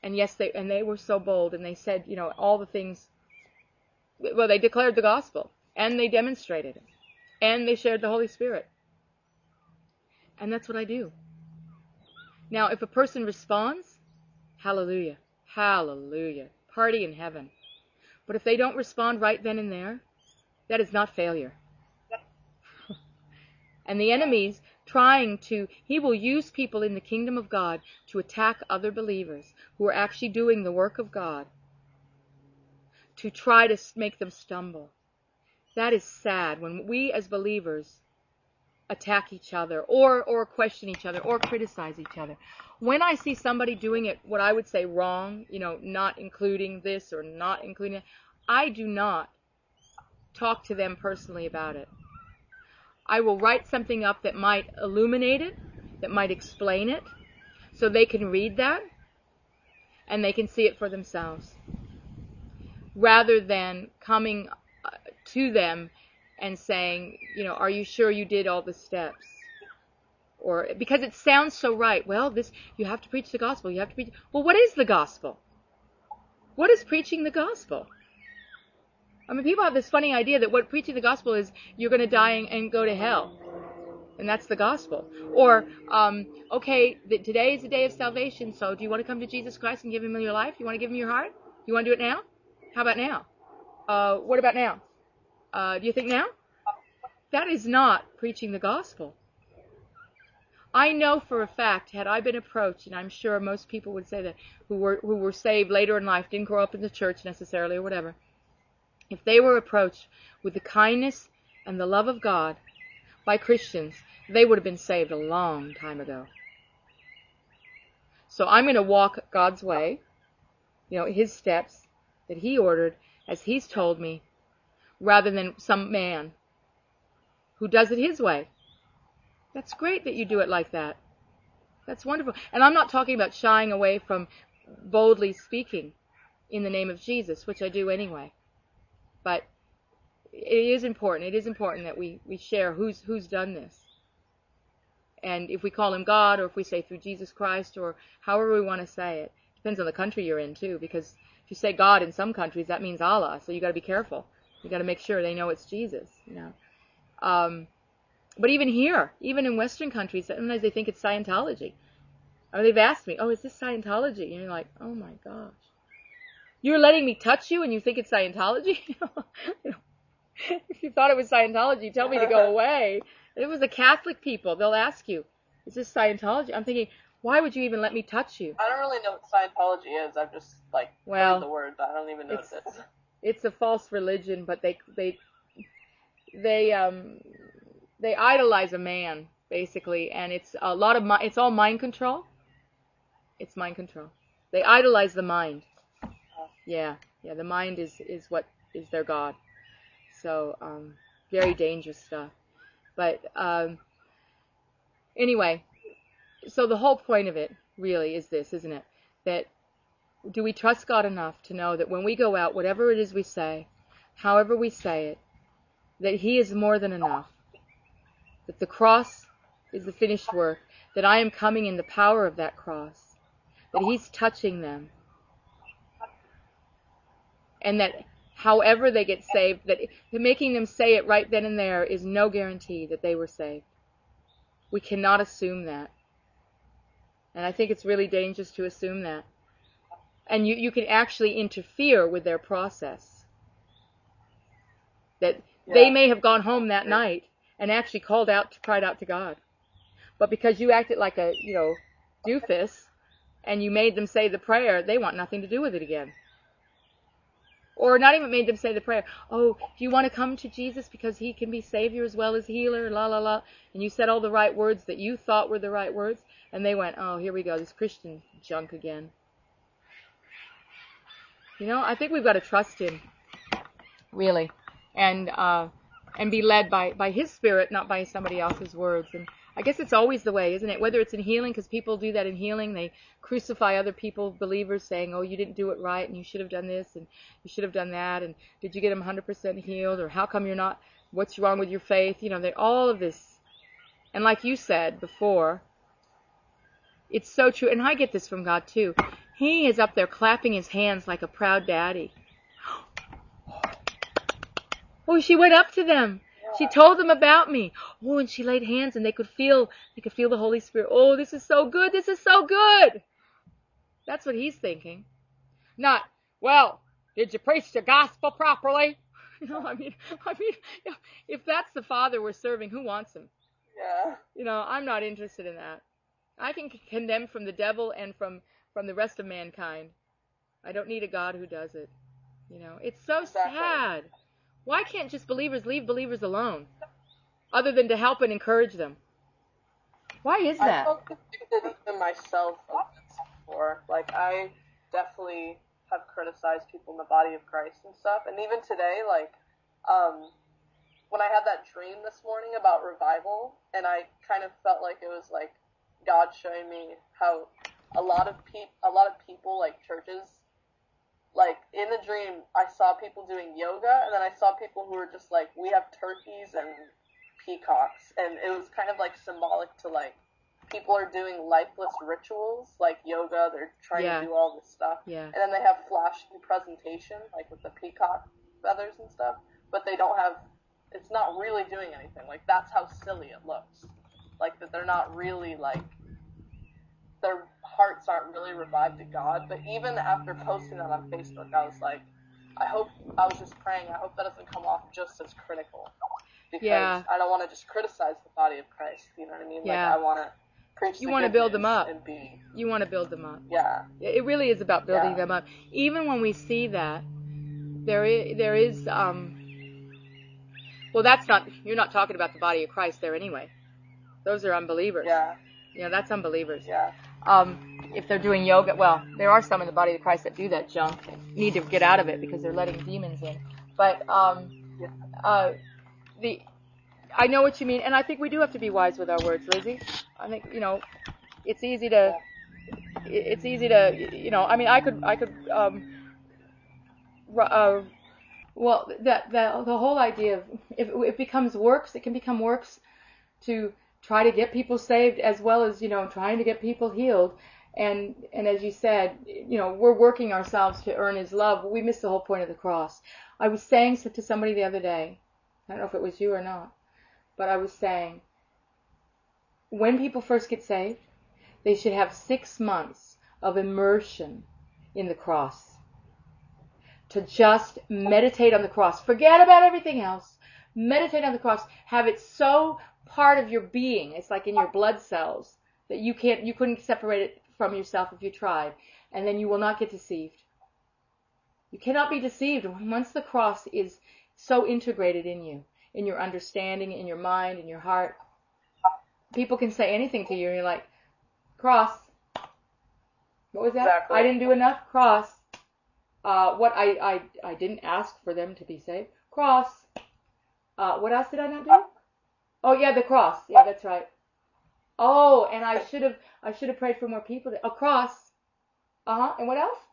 And yes, they and they were so bold, and they said, you know, all the things. Well, they declared the gospel, and they demonstrated it, and they shared the Holy Spirit. And that's what I do. Now, if a person responds, hallelujah, hallelujah, party in heaven. But if they don't respond right then and there, that is not failure. And the enemy's trying to, he will use people in the kingdom of God to attack other believers who are actually doing the work of God, to try to make them stumble. That is sad when we as believers attack each other or or question each other or criticize each other. When I see somebody doing it, what I would say wrong, you know, not including this or not including that, I do not talk to them personally about it. I will write something up that might illuminate it, that might explain it, so they can read that and they can see it for themselves, rather than coming to them and saying, you know, are you sure you did all the steps? Or because it sounds so right. Well, this, you have to preach the gospel. You have to preach. Well, what is the gospel? What is preaching the gospel? I mean, people have this funny idea that what preaching the gospel is, you're going to die and, and go to hell. And that's the gospel. Or, um, okay, the, today is the day of salvation, so do you want to come to Jesus Christ and give him your life? You want to give him your heart? You want to do it now? How about now? Uh, what about now? Uh, do you think now? That is not preaching the gospel. I know for a fact, had I been approached, and I'm sure most people would say that, who were who were saved later in life, didn't grow up in the church necessarily or whatever, if they were approached with the kindness and the love of God by Christians, they would have been saved a long time ago. So I'm going to walk God's way, you know, his steps that he ordered as he's told me, rather than some man who does it his way. That's great that you do it like that. That's wonderful. And I'm not talking about shying away from boldly speaking in the name of Jesus, which I do anyway. But it is important. It is important that we, we share who's who's done this. And if we call him God, or if we say through Jesus Christ, or however we want to say it. Depends on the country you're in, too, because if you say God in some countries, that means Allah. So you got to be careful. You got to make sure they know it's Jesus, you know. Um, but even here, even in Western countries, sometimes they think it's Scientology. I mean, they've asked me, oh, is this Scientology? And you're like, oh my gosh. You're letting me touch you and you think it's Scientology? You know, if you thought it was Scientology, tell me to go away. If it was the Catholic people, they'll ask you, is this Scientology? I'm thinking, why would you even let me touch you? I don't really know what Scientology is. I've just, like, well, heard the words. I don't even know what it is. It's a false religion, but they they they um they idolize a man basically, and it's a lot of mi- it's all mind control. It's mind control. They idolize the mind. Yeah, yeah. The mind is is what is their god. So um, very dangerous stuff. But um, anyway, so the whole point of it really is this, isn't it? That do we trust God enough to know that when we go out, whatever it is we say, however we say it, that he is more than enough, that the cross is the finished work, that I am coming in the power of that cross, that he's touching them, and that however they get saved, that making them say it right then and there is no guarantee that they were saved. We cannot assume that. And I think it's really dangerous to assume that. And you, you can actually interfere with their process. That yeah. They may have gone home that night and actually called out, cried out to God. But because you acted like a, you know, doofus and you made them say the prayer, they want nothing to do with it again. Or not even made them say the prayer. Oh, do you want to come to Jesus because he can be Savior as well as healer, la la la. And you said all the right words that you thought were the right words. And they went, oh, here we go, this Christian junk again. You know, I think we've got to trust him, really, and uh, and be led by, by his spirit, not by somebody else's words. And I guess it's always the way, isn't it? Whether it's in healing, because people do that in healing. They crucify other people, believers, saying, oh, you didn't do it right, and you should have done this, and you should have done that, and did you get them one hundred percent healed, or how come you're not, what's wrong with your faith? You know, they all of this. And like you said before, it's so true, and I get this from God too. He is up there clapping his hands like a proud daddy. Oh, she went up to them. She told them about me. Oh, and she laid hands, and they could feel, they could feel the Holy Spirit. Oh, this is so good. This is so good. That's what he's thinking. Not, well, did you preach the gospel properly? You know, I mean, I mean, if that's the Father we're serving, who wants him? Yeah. You know, I'm not interested in that. I can condemn from the devil and from, from the rest of mankind. I don't need a God who does it. You know, it's so Exactly. sad. Why can't just believers leave believers alone, other than to help and encourage them? Why is I that? felt convicted even myself of this before. Like, I definitely have criticized people in the body of Christ and stuff. And even today, like, um, when I had that dream this morning about revival, and I kind of felt like it was like God showing me how a lot of pe- a lot of people, like churches, like in the dream, I saw people doing yoga, and then I saw people who were just like, we have turkeys and peacocks, and it was kind of like symbolic to like people are doing lifeless rituals like yoga. They're trying Yeah. to do all this stuff, Yeah. and then they have flashy presentation like with the peacock feathers and stuff, but they don't have. It's not really doing anything. Like, that's how silly it looks. Like, that they're not really like. Their hearts aren't really revived to God. But even after posting that on Facebook, I was like, I hope, I was just praying, I hope that doesn't come off just as critical. Because Yeah. I don't want to just criticize the body of Christ, you know what I mean? Yeah. Like, I want to preach You the want to good build news them up. and be, You want to build them up. yeah. It really is about building Yeah. them up. Even when we see that, there is, there is, um, well, that's not, you're not talking about the body of Christ there anyway. Those are unbelievers. Yeah. You know, that's unbelievers. Yeah. Um, if they're doing yoga, well, there are some in the body of Christ that do that junk. They need to get out of it because they're letting demons in. But, um, Yeah. uh, the, I know what you mean, and I think we do have to be wise with our words, Lizzie. I think, you know, it's easy to, it's easy to, you know, I mean, I could, I could, um, uh, well, that, that, the whole idea of, if it becomes works, it can become works to try to get people saved as well as, you know, trying to get people healed. And, and as you said, you know, we're working ourselves to earn his love. We miss the whole point of the cross. I was saying to somebody the other day, I don't know if it was you or not, but I was saying, when people first get saved, they should have six months of immersion in the cross. To just meditate on the cross. Forget about everything else. Meditate on the cross. Have it so part of your being. It's like in your blood cells that you can't, you couldn't separate it from yourself if you tried. And then you will not get deceived. You cannot be deceived once the cross is so integrated in you, in your understanding, in your mind, in your heart. People can say anything to you and you're like, cross. What was that? Exactly. I didn't do enough? Cross. Uh, what I, I, I didn't ask for them to be saved. Cross. Uh, what else did I not do? Oh yeah, the cross. Yeah, that's right. Oh, and I should have, I should have prayed for more people. To, a cross. Uh-huh. And what else?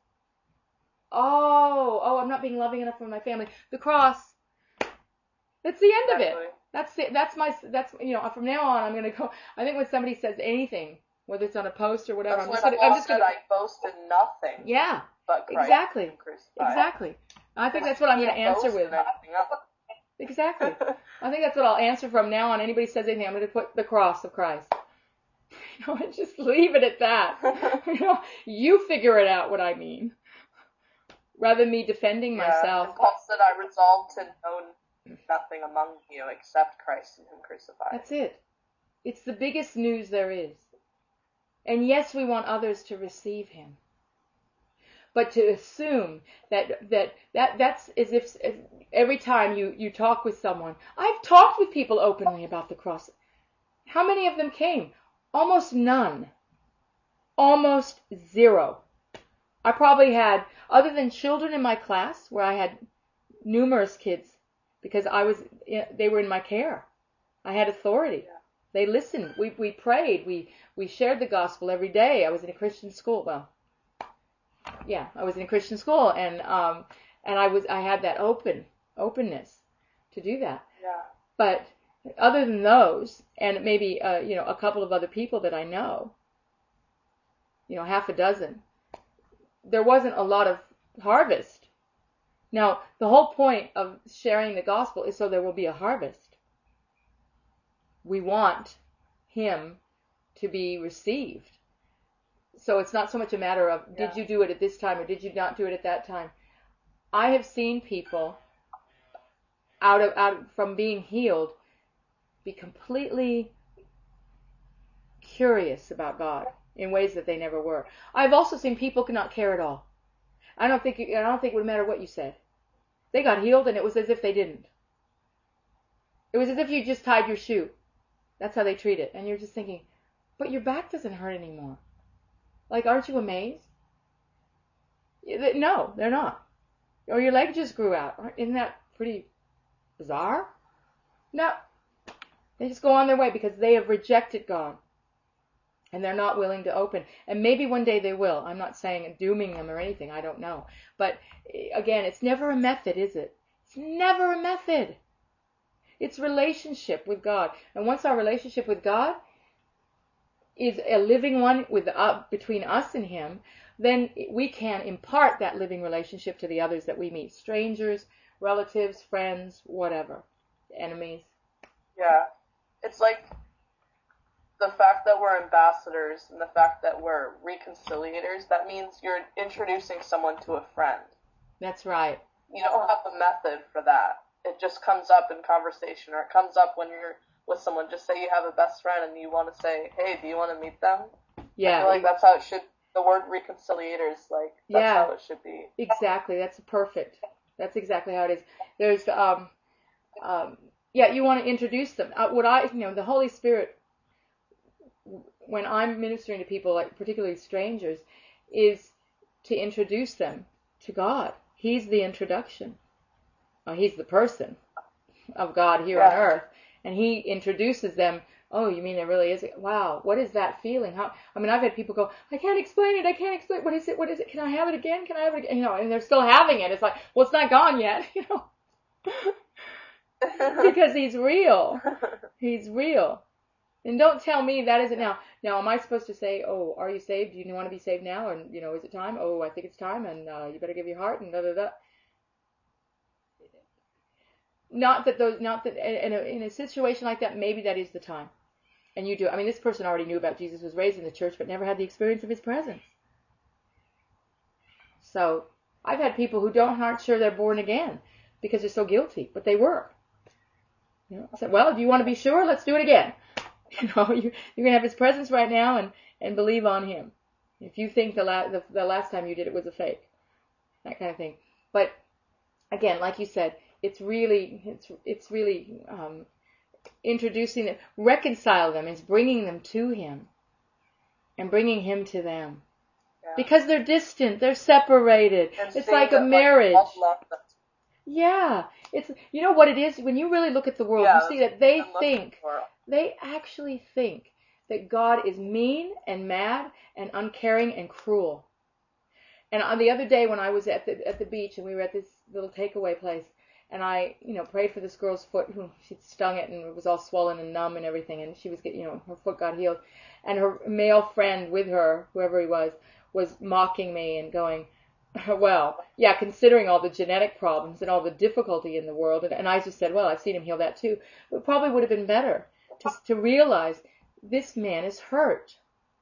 Oh, oh, I'm not being loving enough for my family. The cross. That's the end Exactly. of it. That's it. That's my, that's, you know, from now on, I'm going to go, I think when somebody says anything, whether it's on a post or whatever, That's I'm what just going to, Paul I'm just said, going to, I boast in nothing. yeah, But Christ exactly. and crucified. Exactly. I think that's what I'm going to answer Boast with. in anything else. Exactly. I think that's what I'll answer from now on. Anybody says anything, I'm going to put the cross of Christ. You know, and just leave it at that. You know, you figure it out what I mean. Rather than me defending Yeah, myself. and Paul said, I resolved to know nothing among you except Christ and him crucified. That's it. It's the biggest news there is. And yes, we want others to receive him. But to assume that that, that that's as if as every time you, you talk with someone. I've talked with people openly about the cross. How many of them came? Almost none. Almost zero. I probably had, other than children in my class, where I had numerous kids, because I was, they were in my care. I had authority. They listened. We we prayed. We we shared the gospel every day. I was in a Christian school. Well, yeah, I was in a Christian school, and um and I was I had that open openness to do that. Yeah. But other than those, and maybe uh, you know, a couple of other people that I know, you know, half a dozen, there wasn't a lot of harvest. Now, the whole point of sharing the gospel is so there will be a harvest. We want him to be received. So it's not so much a matter of, Yeah. did you do it at this time or did you not do it at that time? I have seen people out of out from being healed be completely curious about God in ways that they never were. I've also seen people not care at all. I don't think I don't think it would matter what you said. They got healed and it was as if they didn't. It was as if you just tied your shoe. That's how they treat it. And you're just thinking, but your back doesn't hurt anymore. Like, aren't you amazed? No, they're not. Or your leg just grew out. Isn't that pretty bizarre? No. They just go on their way because they have rejected God. And they're not willing to open. And maybe one day they will. I'm not saying dooming them or anything. I don't know. But again, it's never a method, is it? It's never a method. It's relationship with God. And once our relationship with God is a living one with uh, between us and him, then we can impart that living relationship to the others that we meet. Strangers, relatives, friends, whatever. Enemies. Yeah. It's like the fact that we're ambassadors and the fact that we're reconciliators, that means you're introducing someone to a friend. That's right. You don't have a method for that. It just comes up in conversation, or it comes up when you're with someone. Just say you have a best friend and you want to say, hey, do you want to meet them? Yeah. I feel like that's how it should, the word reconciliators, like, that's yeah, how it should be. Exactly. That's perfect. That's exactly how it is. There's, um, um, yeah, you want to introduce them. Uh, what I, you know, the Holy Spirit, when I'm ministering to people, like particularly strangers, is to introduce them to God. He's the introduction. Uh, he's the person of God here yeah. on earth. And he introduces them. Oh, you mean there really is? Wow, what is that feeling? How? I mean, I've had people go, I can't explain it. I can't explain. What is it? What is it? Can I have it again? Can I have it again? You know, and they're still having it. It's like, well, it's not gone yet. You know, because he's real. He's real. And don't tell me that isn't now. Now, am I supposed to say, oh, are you saved? Do you want to be saved now? And, you know, is it time? Oh, I think it's time. And uh, you better give your heart and da da da. Not that those, not that in a, in a situation like that, maybe that is the time. And you do. I mean, this person already knew about Jesus, was raised in the church, but never had the experience of his presence. So I've had people who don't aren't sure they're born again because they're so guilty, but they were. You know, I said, well, if you want to be sure, let's do it again. You know, you, you're going to have his presence right now and, and believe on him. If you think the, la- the, the last time you did it was a fake, that kind of thing. But again, like you said, it's really, it's, it's really, um, introducing them, reconcile them is bringing them to him and bringing him to them. Yeah. Because they're distant, they're separated. And it's like a marriage. Like, love them. Yeah. It's, you know what it is? When you really look at the world, yeah, you see that they think, they actually think that God is mean and mad and uncaring and cruel. And on the other day when I was at the, at the beach and we were at this little takeaway place, and I, you know, prayed for this girl's foot who she'd stung it and it was all swollen and numb and everything. And she was getting, you know, her foot got healed. And her male friend with her, whoever he was, was mocking me and going, well, yeah, considering all the genetic problems and all the difficulty in the world. And, and I just said, well, I've seen him heal that too. But it probably would have been better to, to realize this man is hurt.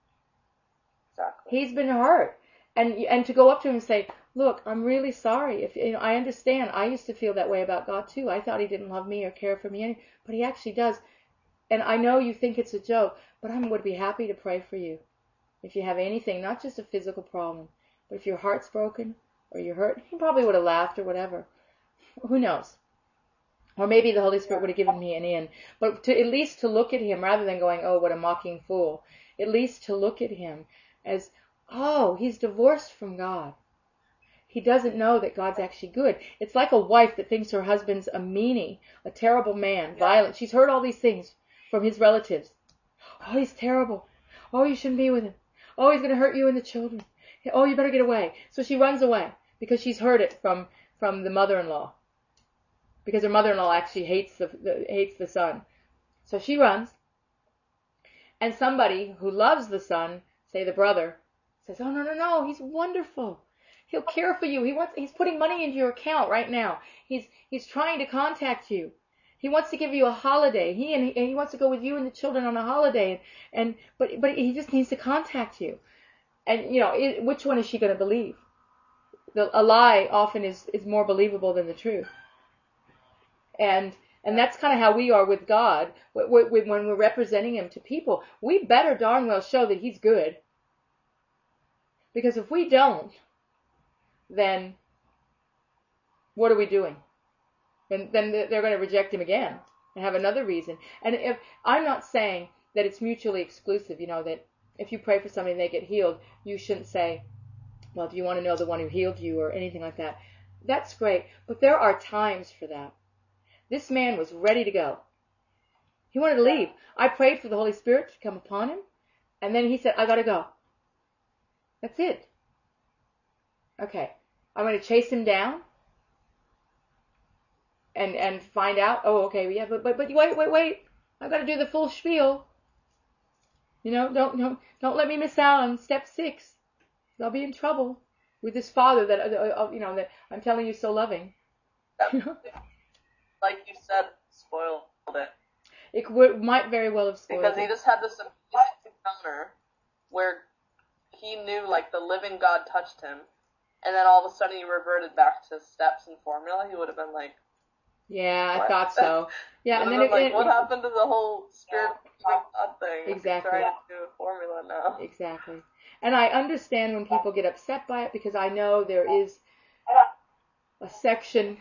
Exactly. He's been hurt. And, and to go up to him and say, look, I'm really sorry. If you know, I understand. I used to feel that way about God too. I thought he didn't love me or care for me, but he actually does. And I know you think it's a joke, but I would be happy to pray for you. If you have anything, not just a physical problem, but if your heart's broken or you're hurt, he probably would have laughed or whatever. Who knows? Or maybe the Holy Spirit would have given me an in. But to at least to look at him rather than going, oh, what a mocking fool. At least to look at him as, oh, he's divorced from God. He doesn't know that God's actually good. It's like a wife that thinks her husband's a meanie, a terrible man, violent. She's heard all these things from his relatives. Oh, he's terrible. Oh, you shouldn't be with him. Oh, he's going to hurt you and the children. Oh, you better get away. So she runs away because she's heard it from, from the mother-in-law. Because her mother-in-law actually hates the, the hates the son. So she runs. And somebody who loves the son, say the brother, says, oh, no, no, no, he's wonderful. He'll care for you. He wants. He's putting money into your account right now. He's he's trying to contact you. He wants to give you a holiday. He and he, and he wants to go with you and the children on a holiday. And, and but but he just needs to contact you. And you know, it, which one is she going to believe? The, a lie often is is more believable than the truth. And and that's kind of how we are with God. When we're representing Him to people, we better darn well show that He's good. Because if we don't, then what are we doing? And then they're going to reject Him again and have another reason. And if I'm not saying that it's mutually exclusive, you know, that if you pray for somebody and they get healed, you shouldn't say, well, do you want to know the one who healed you or anything like that? That's great, but there are times for that. This man was ready to go. He wanted to leave. I prayed for the Holy Spirit to come upon him, and then he said, I got to go. That's it. Okay, I'm going to chase him down and and find out, oh, okay, yeah, but, but, but wait, wait, wait. I've got to do the full spiel. You know, don't, don't, don't let me miss out on step six. I'll be in trouble with this Father that, uh, you know, that I'm telling you so loving. Like you said, spoiled it. It w- might very well have spoiled because it. he just had this amazing encounter where he knew, like, the living God touched him, and then all of a sudden he reverted back to steps and formula. He would have been like, yeah, what? I thought so. Yeah, and then it, like, it, what it, happened to the whole spirit of God thing? Exactly. Trying to do a formula now. Exactly. And I understand when people get upset by it, because I know there is a section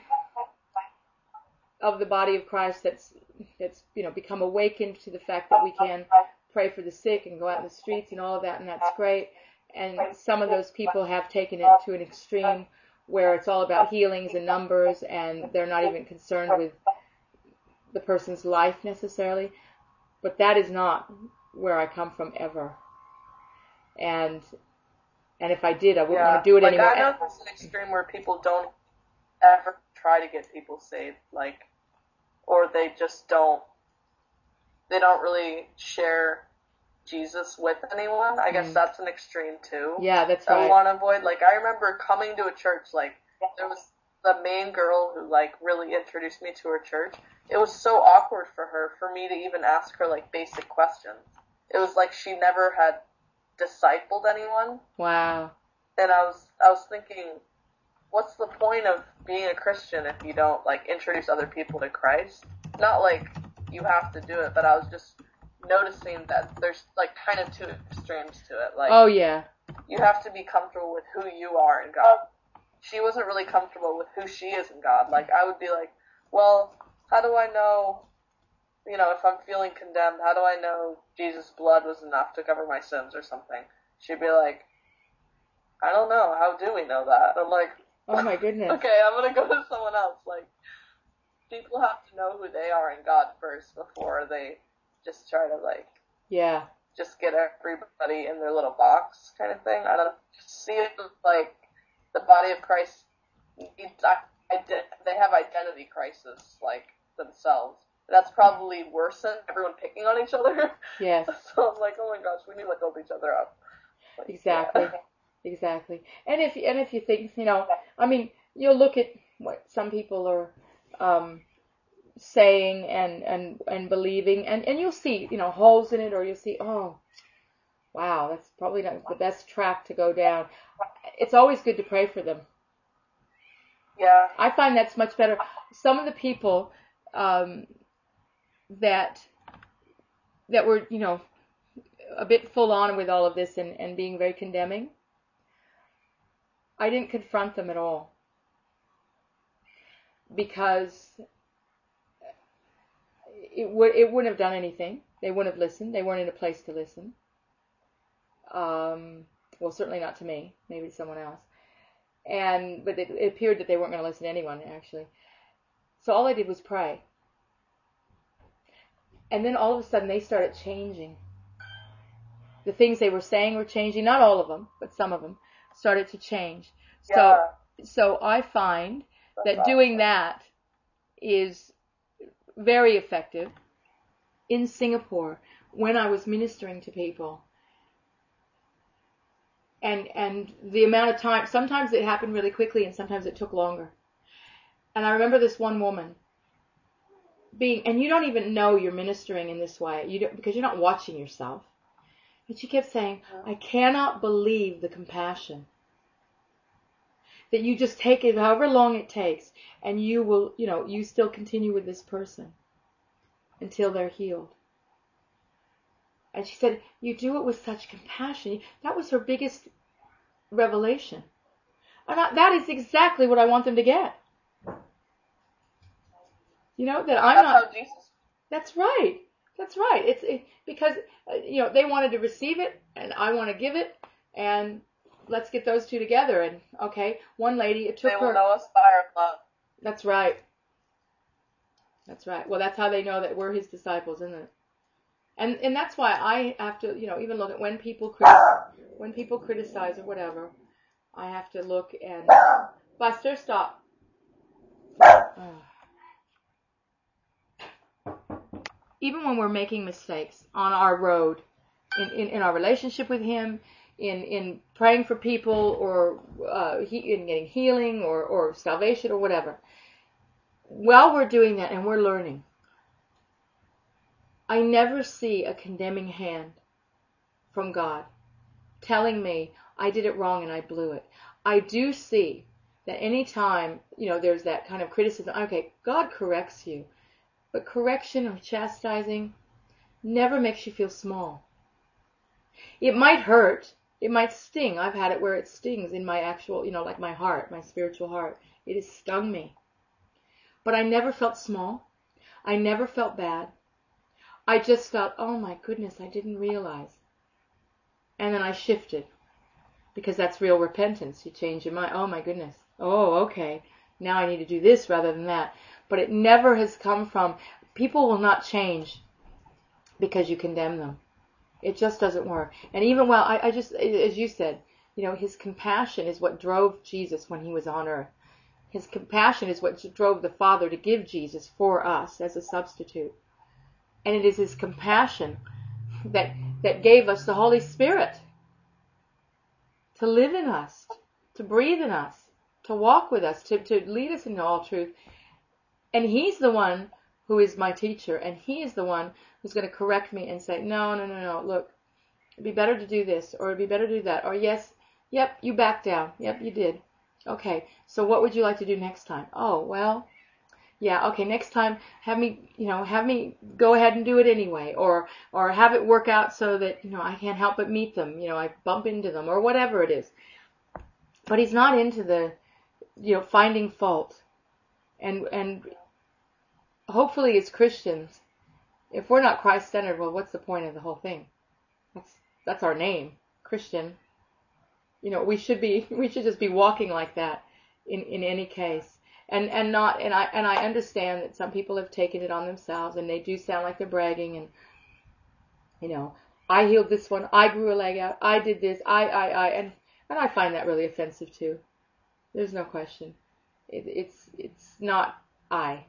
of the body of Christ that's that's you know become awakened to the fact that we can pray for the sick and go out in the streets and all of that, and that's great. And some of those people have taken it to an extreme where it's all about healings and numbers, and they're not even concerned with the person's life necessarily. But that is not where I come from ever. And and if I did, I wouldn't yeah. want to do it like, anymore. I know there's an extreme where people don't ever try to get people saved, like, or they just don't, they don't really share Jesus with anyone. I guess mm. that's an extreme too. Yeah, that's that right. I want to avoid. Like, I remember coming to a church, like, there was the main girl who, like, really introduced me to her church. It was so awkward for her, for me to even ask her, like, basic questions. It was like she never had discipled anyone. Wow. And I was, I was thinking, what's the point of being a Christian if you don't, like, introduce other people to Christ? Not like you have to do it, but I was just noticing that there's, like, kind of two extremes to it. Like, oh, yeah. You have to be comfortable with who you are in God. She wasn't really comfortable with who she is in God. Like, I would be like, well, how do I know, you know, if I'm feeling condemned, how do I know Jesus' blood was enough to cover my sins or something? She'd be like, I don't know. How do we know that? I'm like, oh my goodness. Okay, I'm going to go to someone else. Like, people have to know who they are in God first before they just try to, like, yeah, just get everybody in their little box kind of thing. I don't know. Just see it like the body of Christ needs, I, I did, they have identity crisis, like, themselves. That's probably worse than everyone picking on each other. Yes. So I'm like, oh my gosh, we need to build each other up. Like, exactly. Yeah. Exactly. And if and if you think, you know, I mean, you'll look at what some people are um, saying and, and, and believing, and, and you'll see, you know, holes in it, or you'll see, oh, wow, that's probably not the best track to go down. It's always good to pray for them. Yeah. I find that's much better. Some of the people um, that that were, you know, a bit full on with all of this and, and being very condemning, I didn't confront them at all, because it would it wouldn't have done anything. They wouldn't have listened. They weren't in a place to listen. Um, well, certainly not to me. Maybe to someone else. And but it, it appeared that they weren't going to listen to anyone, actually. So all I did was pray. And then all of a sudden they started changing. The things they were saying were changing. Not all of them, but some of them started to change. So, Yeah. so I find That's that doing awesome. that is very effective. In Singapore, when I was ministering to people, And, and the amount of time, sometimes it happened really quickly and sometimes it took longer. And I remember this one woman being, and you don't even know you're ministering in this way, you don't, because you're not watching yourself. And she kept saying, I cannot believe the compassion that you just take it however long it takes, and you will, you know, you still continue with this person until they're healed. And she said, you do it with such compassion. That was her biggest revelation. And I, that is exactly what I want them to get. You know, that I'm That's not. how Jesus. That's right. That's right. It's it, because, uh, you know, they wanted to receive it, and I want to give it, and let's get those two together. And, okay, one lady, it took They her. will know us by our love. That's right. That's right. Well, that's how they know that we're his disciples, isn't it? And and that's why I have to, you know, even look at when people criticize, when people criticize or whatever, I have to look and, Buster, stop. Oh. Even when we're making mistakes on our road, in, in, in our relationship with him, in, in praying for people, or uh, he, in getting healing or, or salvation or whatever, while we're doing that and we're learning, I never see a condemning hand from God telling me I did it wrong and I blew it. I do see that any time, you know, there's that kind of criticism, okay, God corrects you, but correction or chastising never makes you feel small. It might hurt. It might sting. I've had it where it stings in my actual, you know, like my heart, my spiritual heart. It has stung me. But I never felt small. I never felt bad. I just felt, oh my goodness, I didn't realize. And then I shifted, because that's real repentance. You change your mind. Oh my goodness. Oh, okay. Now I need to do this rather than that. But it never has come from, people will not change because you condemn them. It just doesn't work. And even while, I, I just, as you said, you know, his compassion is what drove Jesus when he was on earth. His compassion is what drove the Father to give Jesus for us as a substitute. And it is his compassion that that gave us the Holy Spirit to live in us, to breathe in us, to walk with us, to, to lead us into all truth. And he's the one who is my teacher, and he is the one who's going to correct me and say, no, no, no, no, look, it'd be better to do this, or it'd be better to do that, or yes, yep, you backed down, yep, you did. Okay, so what would you like to do next time? Oh, well, yeah, okay, next time have me, you know, have me go ahead and do it anyway, or or have it work out so that, you know, I can't help but meet them, you know, I bump into them, or whatever it is. But he's not into the, you know, finding fault. And and hopefully as Christians, if we're not Christ-centered, well, what's the point of the whole thing? That's that's our name, Christian. You know, we should be we should just be walking like that in in any case. And and not and I and I understand that some people have taken it on themselves, and they do sound like they're bragging, and you know, I healed this one, I grew a leg out, I did this, I I I and and I find that really offensive too. There's no question. It, it's it's not I.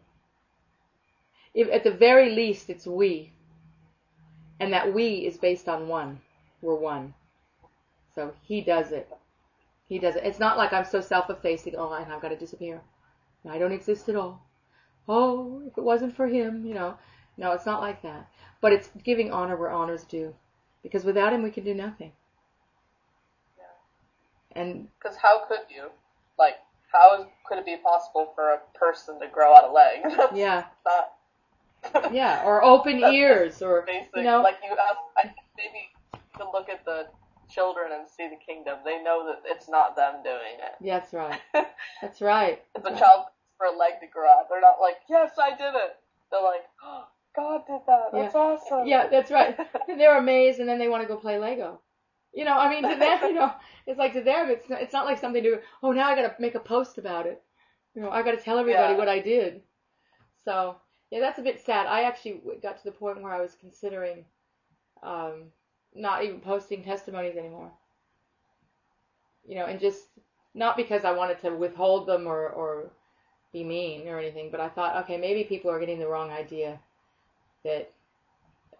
If, at the very least, it's we, and that we is based on one. We're one. So he does it. He does it. It's not like I'm so self-effacing. Oh, and I've got to disappear. I don't exist at all. Oh, if it wasn't for him, you know. No, it's not like that. But it's giving honor where honor's due. Because without him, we can do nothing. Yeah. And because how could you? Like, how could it be possible for a person to grow out a leg? That's yeah. Not yeah, or open ears, or, basic. You know. Like, you ask, I think maybe to look at the children and see the kingdom. They know that it's not them doing it. Yeah, that's right. That's right. If a child for a leg to grow out, they're not like, yes, I did it. They're like, oh, God did that. That's yeah. awesome. Yeah, that's right. And they're amazed, and then they want to go play Lego. You know, I mean, to them, you know, it's like to them, it's not, it's not like something to, oh, now I got to make a post about it. You know, I got to tell everybody yeah. what I did. So, yeah, that's a bit sad. I actually got to the point where I was considering um, not even posting testimonies anymore. You know, and just, not because I wanted to withhold them or, or be mean or anything, but I thought, okay, maybe people are getting the wrong idea that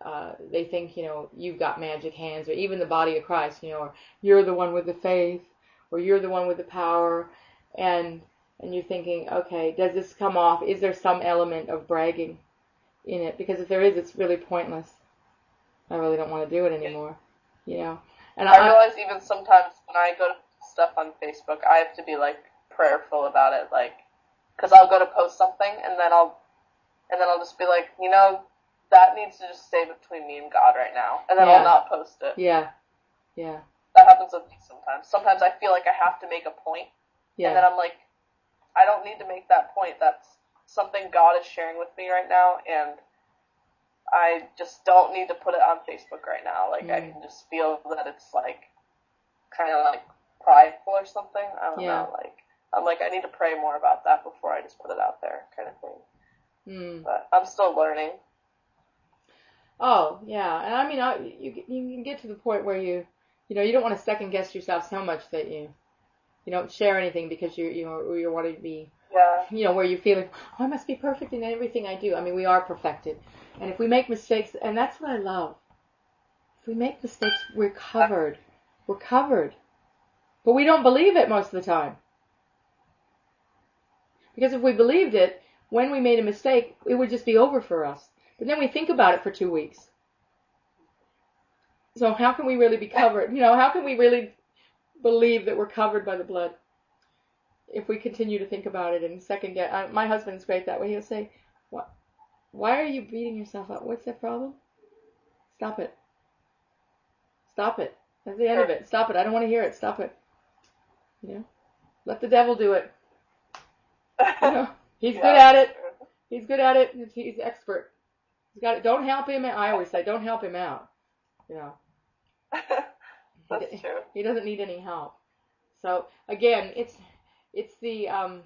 uh, they think, you know, you've got magic hands, or even the body of Christ, you know, or you're the one with the faith, or you're the one with the power, and and you're thinking, okay, does this come off? Is there some element of bragging in it? Because if there is, it's really pointless. I really don't want to do it anymore, you know. And I I, realize even sometimes when I go to stuff on Facebook, I have to be like prayerful about it, like, because I'll go to post something and then I'll and then I'll just be like, you know, that needs to just stay between me and God right now, and then Yeah. I'll not post it. yeah, yeah, That happens with me sometimes. Sometimes I feel like I have to make a point, yeah. and then I'm like, I don't need to make that point. That's something God is sharing with me right now, and I just don't need to put it on Facebook right now. Like, Mm. I can just feel that it's, like, kind of, like, prideful or something. I don't Yeah. know. Like, I'm like, I need to pray more about that before I just put it out there, kind of thing. Mm. But I'm still learning. Oh, yeah. And I mean, I, you you can get to the point where you, you know, you don't want to second guess yourself so much that you, you don't share anything because you you know you want to be, Yeah. you know, where you're feeling, oh, I must be perfect in everything I do. I mean, we are perfected, and if we make mistakes, and that's what I love. If we make mistakes, we're covered. We're covered, but we don't believe it most of the time. Because if we believed it, when we made a mistake, it would just be over for us. But then we think about it for two weeks. So how can we really be covered? You know, how can we really believe that we're covered by the blood if we continue to think about it and second guess? Uh, my husband's great that way. He'll say, "What? Why are you beating yourself up? What's that problem? Stop it. Stop it. That's the end of it. Stop it. I don't want to hear it. Stop it. You know, let the devil do it. You know, he's Yeah, good at it. true. He's good at it. He's expert. He's got it. Don't help him. I always say, don't help him out. You know, That's he, true. he doesn't need any help. So again, it's it's the um,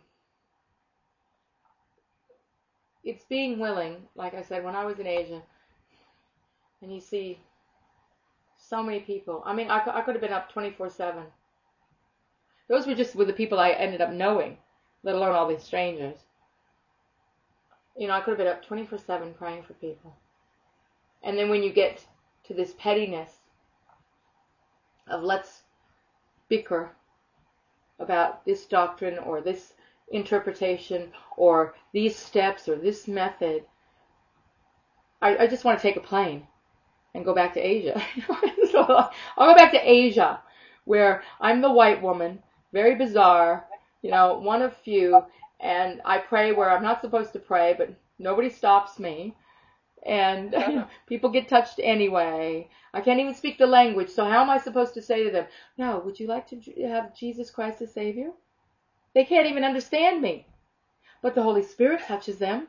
it's being willing. Like I said, when I was in Asia, and you see so many people. I mean, I, I could have been up twenty-four seven. Those were just with the people I ended up knowing, let alone all these strangers. You know, I could have been up twenty-four seven praying for people. And then when you get to this pettiness of let's bicker about this doctrine or this interpretation or these steps or this method, I, I just want to take a plane and go back to Asia. So I'll go back to Asia, where I'm the white woman, very bizarre, you know, one of few, and I pray where I'm not supposed to pray, but nobody stops me. And you know, people get touched anyway. I can't even speak the language, so how am I supposed to say to them, no, would you like to have Jesus Christ as Savior? They can't even understand me. But the Holy Spirit touches them.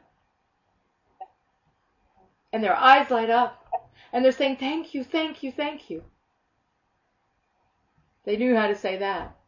And their eyes light up. And they're saying, thank you, thank you, thank you. They knew how to say that.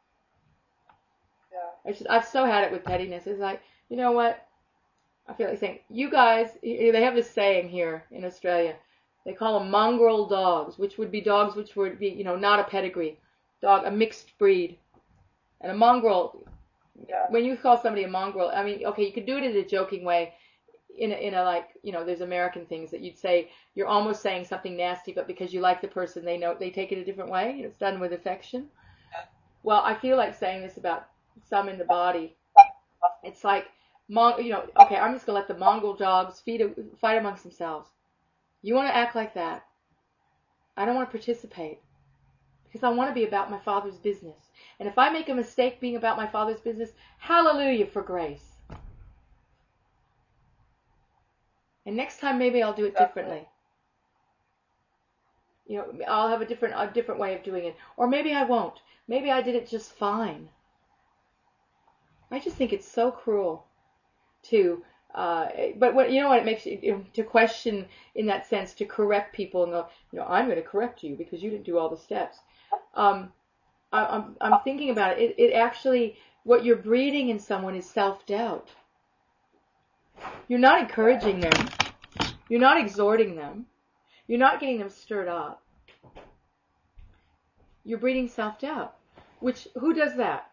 Yeah. I just, I've so had it with pettiness. It's like, you know what? I feel like saying, you guys, they have this saying here in Australia. They call them mongrel dogs, which would be dogs which would be, you know, not a pedigree dog, a mixed breed. And a mongrel, Yeah. when you call somebody a mongrel, I mean, okay, you could do it in a joking way, in a, in a like, you know, there's American things that you'd say, you're almost saying something nasty, but because you like the person, they know, they take it a different way. It's done with affection. Well, I feel like saying this about some in the body. It's like, Mon- you know, okay, I'm just going to let the mongrel dogs feed, fight amongst themselves. You want to act like that? I don't want to participate because I want to be about my Father's business. And if I make a mistake being about my Father's business, hallelujah for grace. And next time maybe I'll do it differently. You know, I'll have a different a different way of doing it. Or maybe I won't. Maybe I did it just fine. I just think it's so cruel to, uh, but what, you know what it makes you, you know, to question in that sense, to correct people and go, you know, I'm going to correct you because you didn't do all the steps. Um, I, I'm, I'm thinking about it. it. It actually, what you're breeding in someone is self-doubt. You're not encouraging them. You're not exhorting them. You're not getting them stirred up. You're breeding self-doubt. Which, who does that?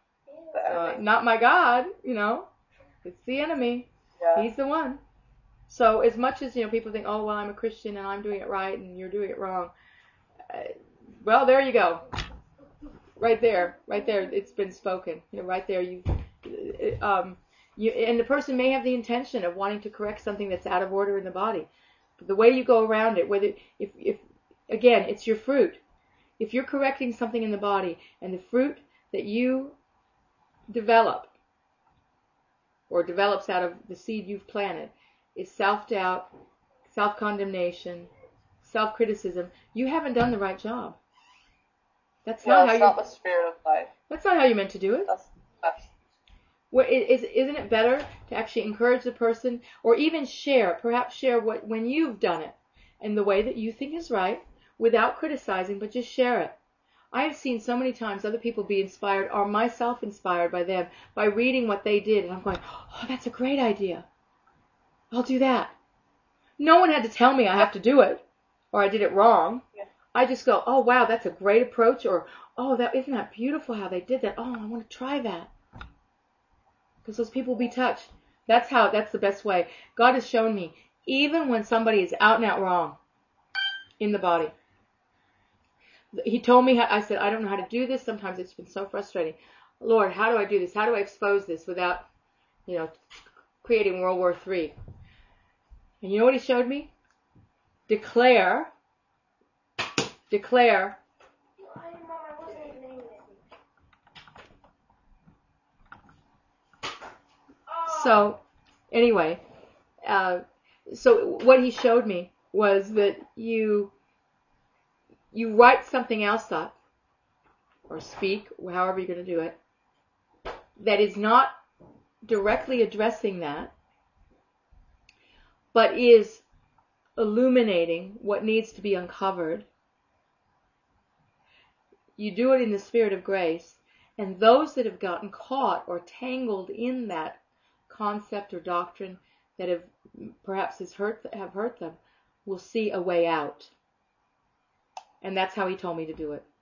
Uh, not my God, you know. It's the enemy. Yeah. He's the one. So as much as, you know, people think, oh, well, I'm a Christian and I'm doing it right and you're doing it wrong. Uh, well, there you go. Right there, right there, it's been spoken. You know, right there, you, um, you, and the person may have the intention of wanting to correct something that's out of order in the body. But the way you go around it, whether, if, if, again, it's your fruit. If you're correcting something in the body and the fruit that you develop or develops out of the seed you've planted is self-doubt, self-condemnation, self-criticism, you haven't done the right job. That's no, not how you. Not the spirit of life. That's not how you meant to do it. That's, that's Well, is, isn't it better to actually encourage the person, or even share, perhaps share what when you've done it in the way that you think is right, without criticizing, but just share it. I have seen so many times other people be inspired, or myself inspired by them, by reading what they did, and I'm going, oh, that's a great idea. I'll do that. No one had to tell me I have to do it, or I did it wrong. Yeah. I just go, oh, wow, that's a great approach, or, oh, that isn't that beautiful how they did that. Oh, I want to try that. Because those people will be touched. That's how, that's the best way. God has shown me, even when somebody is out and out wrong in the body. He told me, how, I said, I don't know how to do this. Sometimes it's been so frustrating. Lord, how do I do this? How do I expose this without, you know, creating World War Three? And you know what he showed me? Declare, declare, so anyway, uh, so what he showed me was that you you write something else up, or speak, however you're going to do it, that is not directly addressing that, but is illuminating what needs to be uncovered. You do it in the spirit of grace, and those that have gotten caught or tangled in that concept or doctrine that have perhaps has hurt have hurt them will see a way out. And that's how he told me to do it.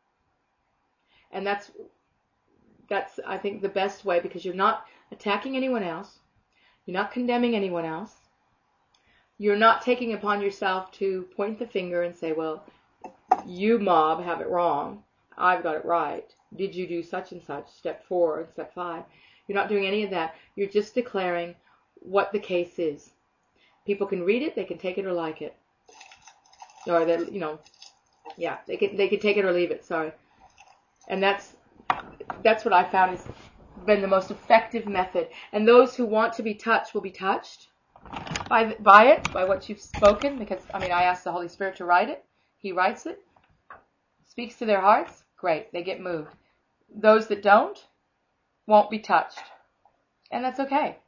And that's that's I think the best way, because you're not attacking anyone else, you're not condemning anyone else, you're not taking upon yourself to point the finger and say, well, you mob have it wrong, I've got it right. Did you do such and such, step four and step five? You're not doing any of that. You're just declaring what the case is. People can read it, they can take it or like it. Or they, you know, yeah, they can they can take it or leave it, sorry. And that's that's what I found has been the most effective method. And those who want to be touched will be touched by by it, by what you've spoken, because I mean I asked the Holy Spirit to write it. He writes it, speaks to their hearts, great, they get moved. Those that don't won't be touched. And that's okay.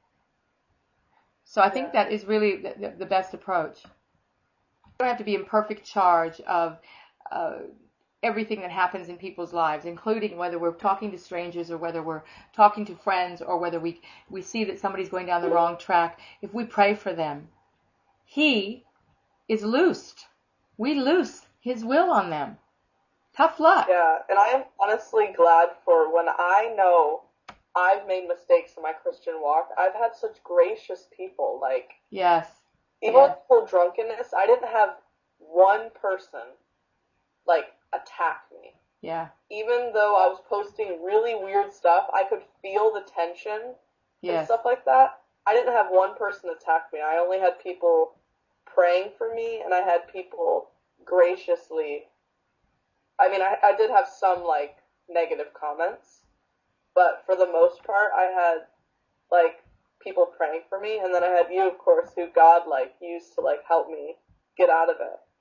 So I think that is really the, the best approach. You don't have to be in perfect charge of uh, everything that happens in people's lives, including whether we're talking to strangers or whether we're talking to friends or whether we, we see that somebody's going down the wrong track. If we pray for them, he is loosed. We loose his will on them. Tough luck. Yeah, and I am honestly glad for when I know I've made mistakes in my Christian walk. I've had such gracious people, like, yes, even yeah. with full drunkenness, I didn't have one person, like, attack me. Yeah. Even though I was posting really weird stuff, I could feel the tension yes. and stuff like that. I didn't have one person attack me. I only had people praying for me, and I had people graciously, I mean, I, I did have some, like, negative comments, but for the most part, I had, like, people praying for me, and then I had you, of course, who God, like, used to, like, help me get out of it.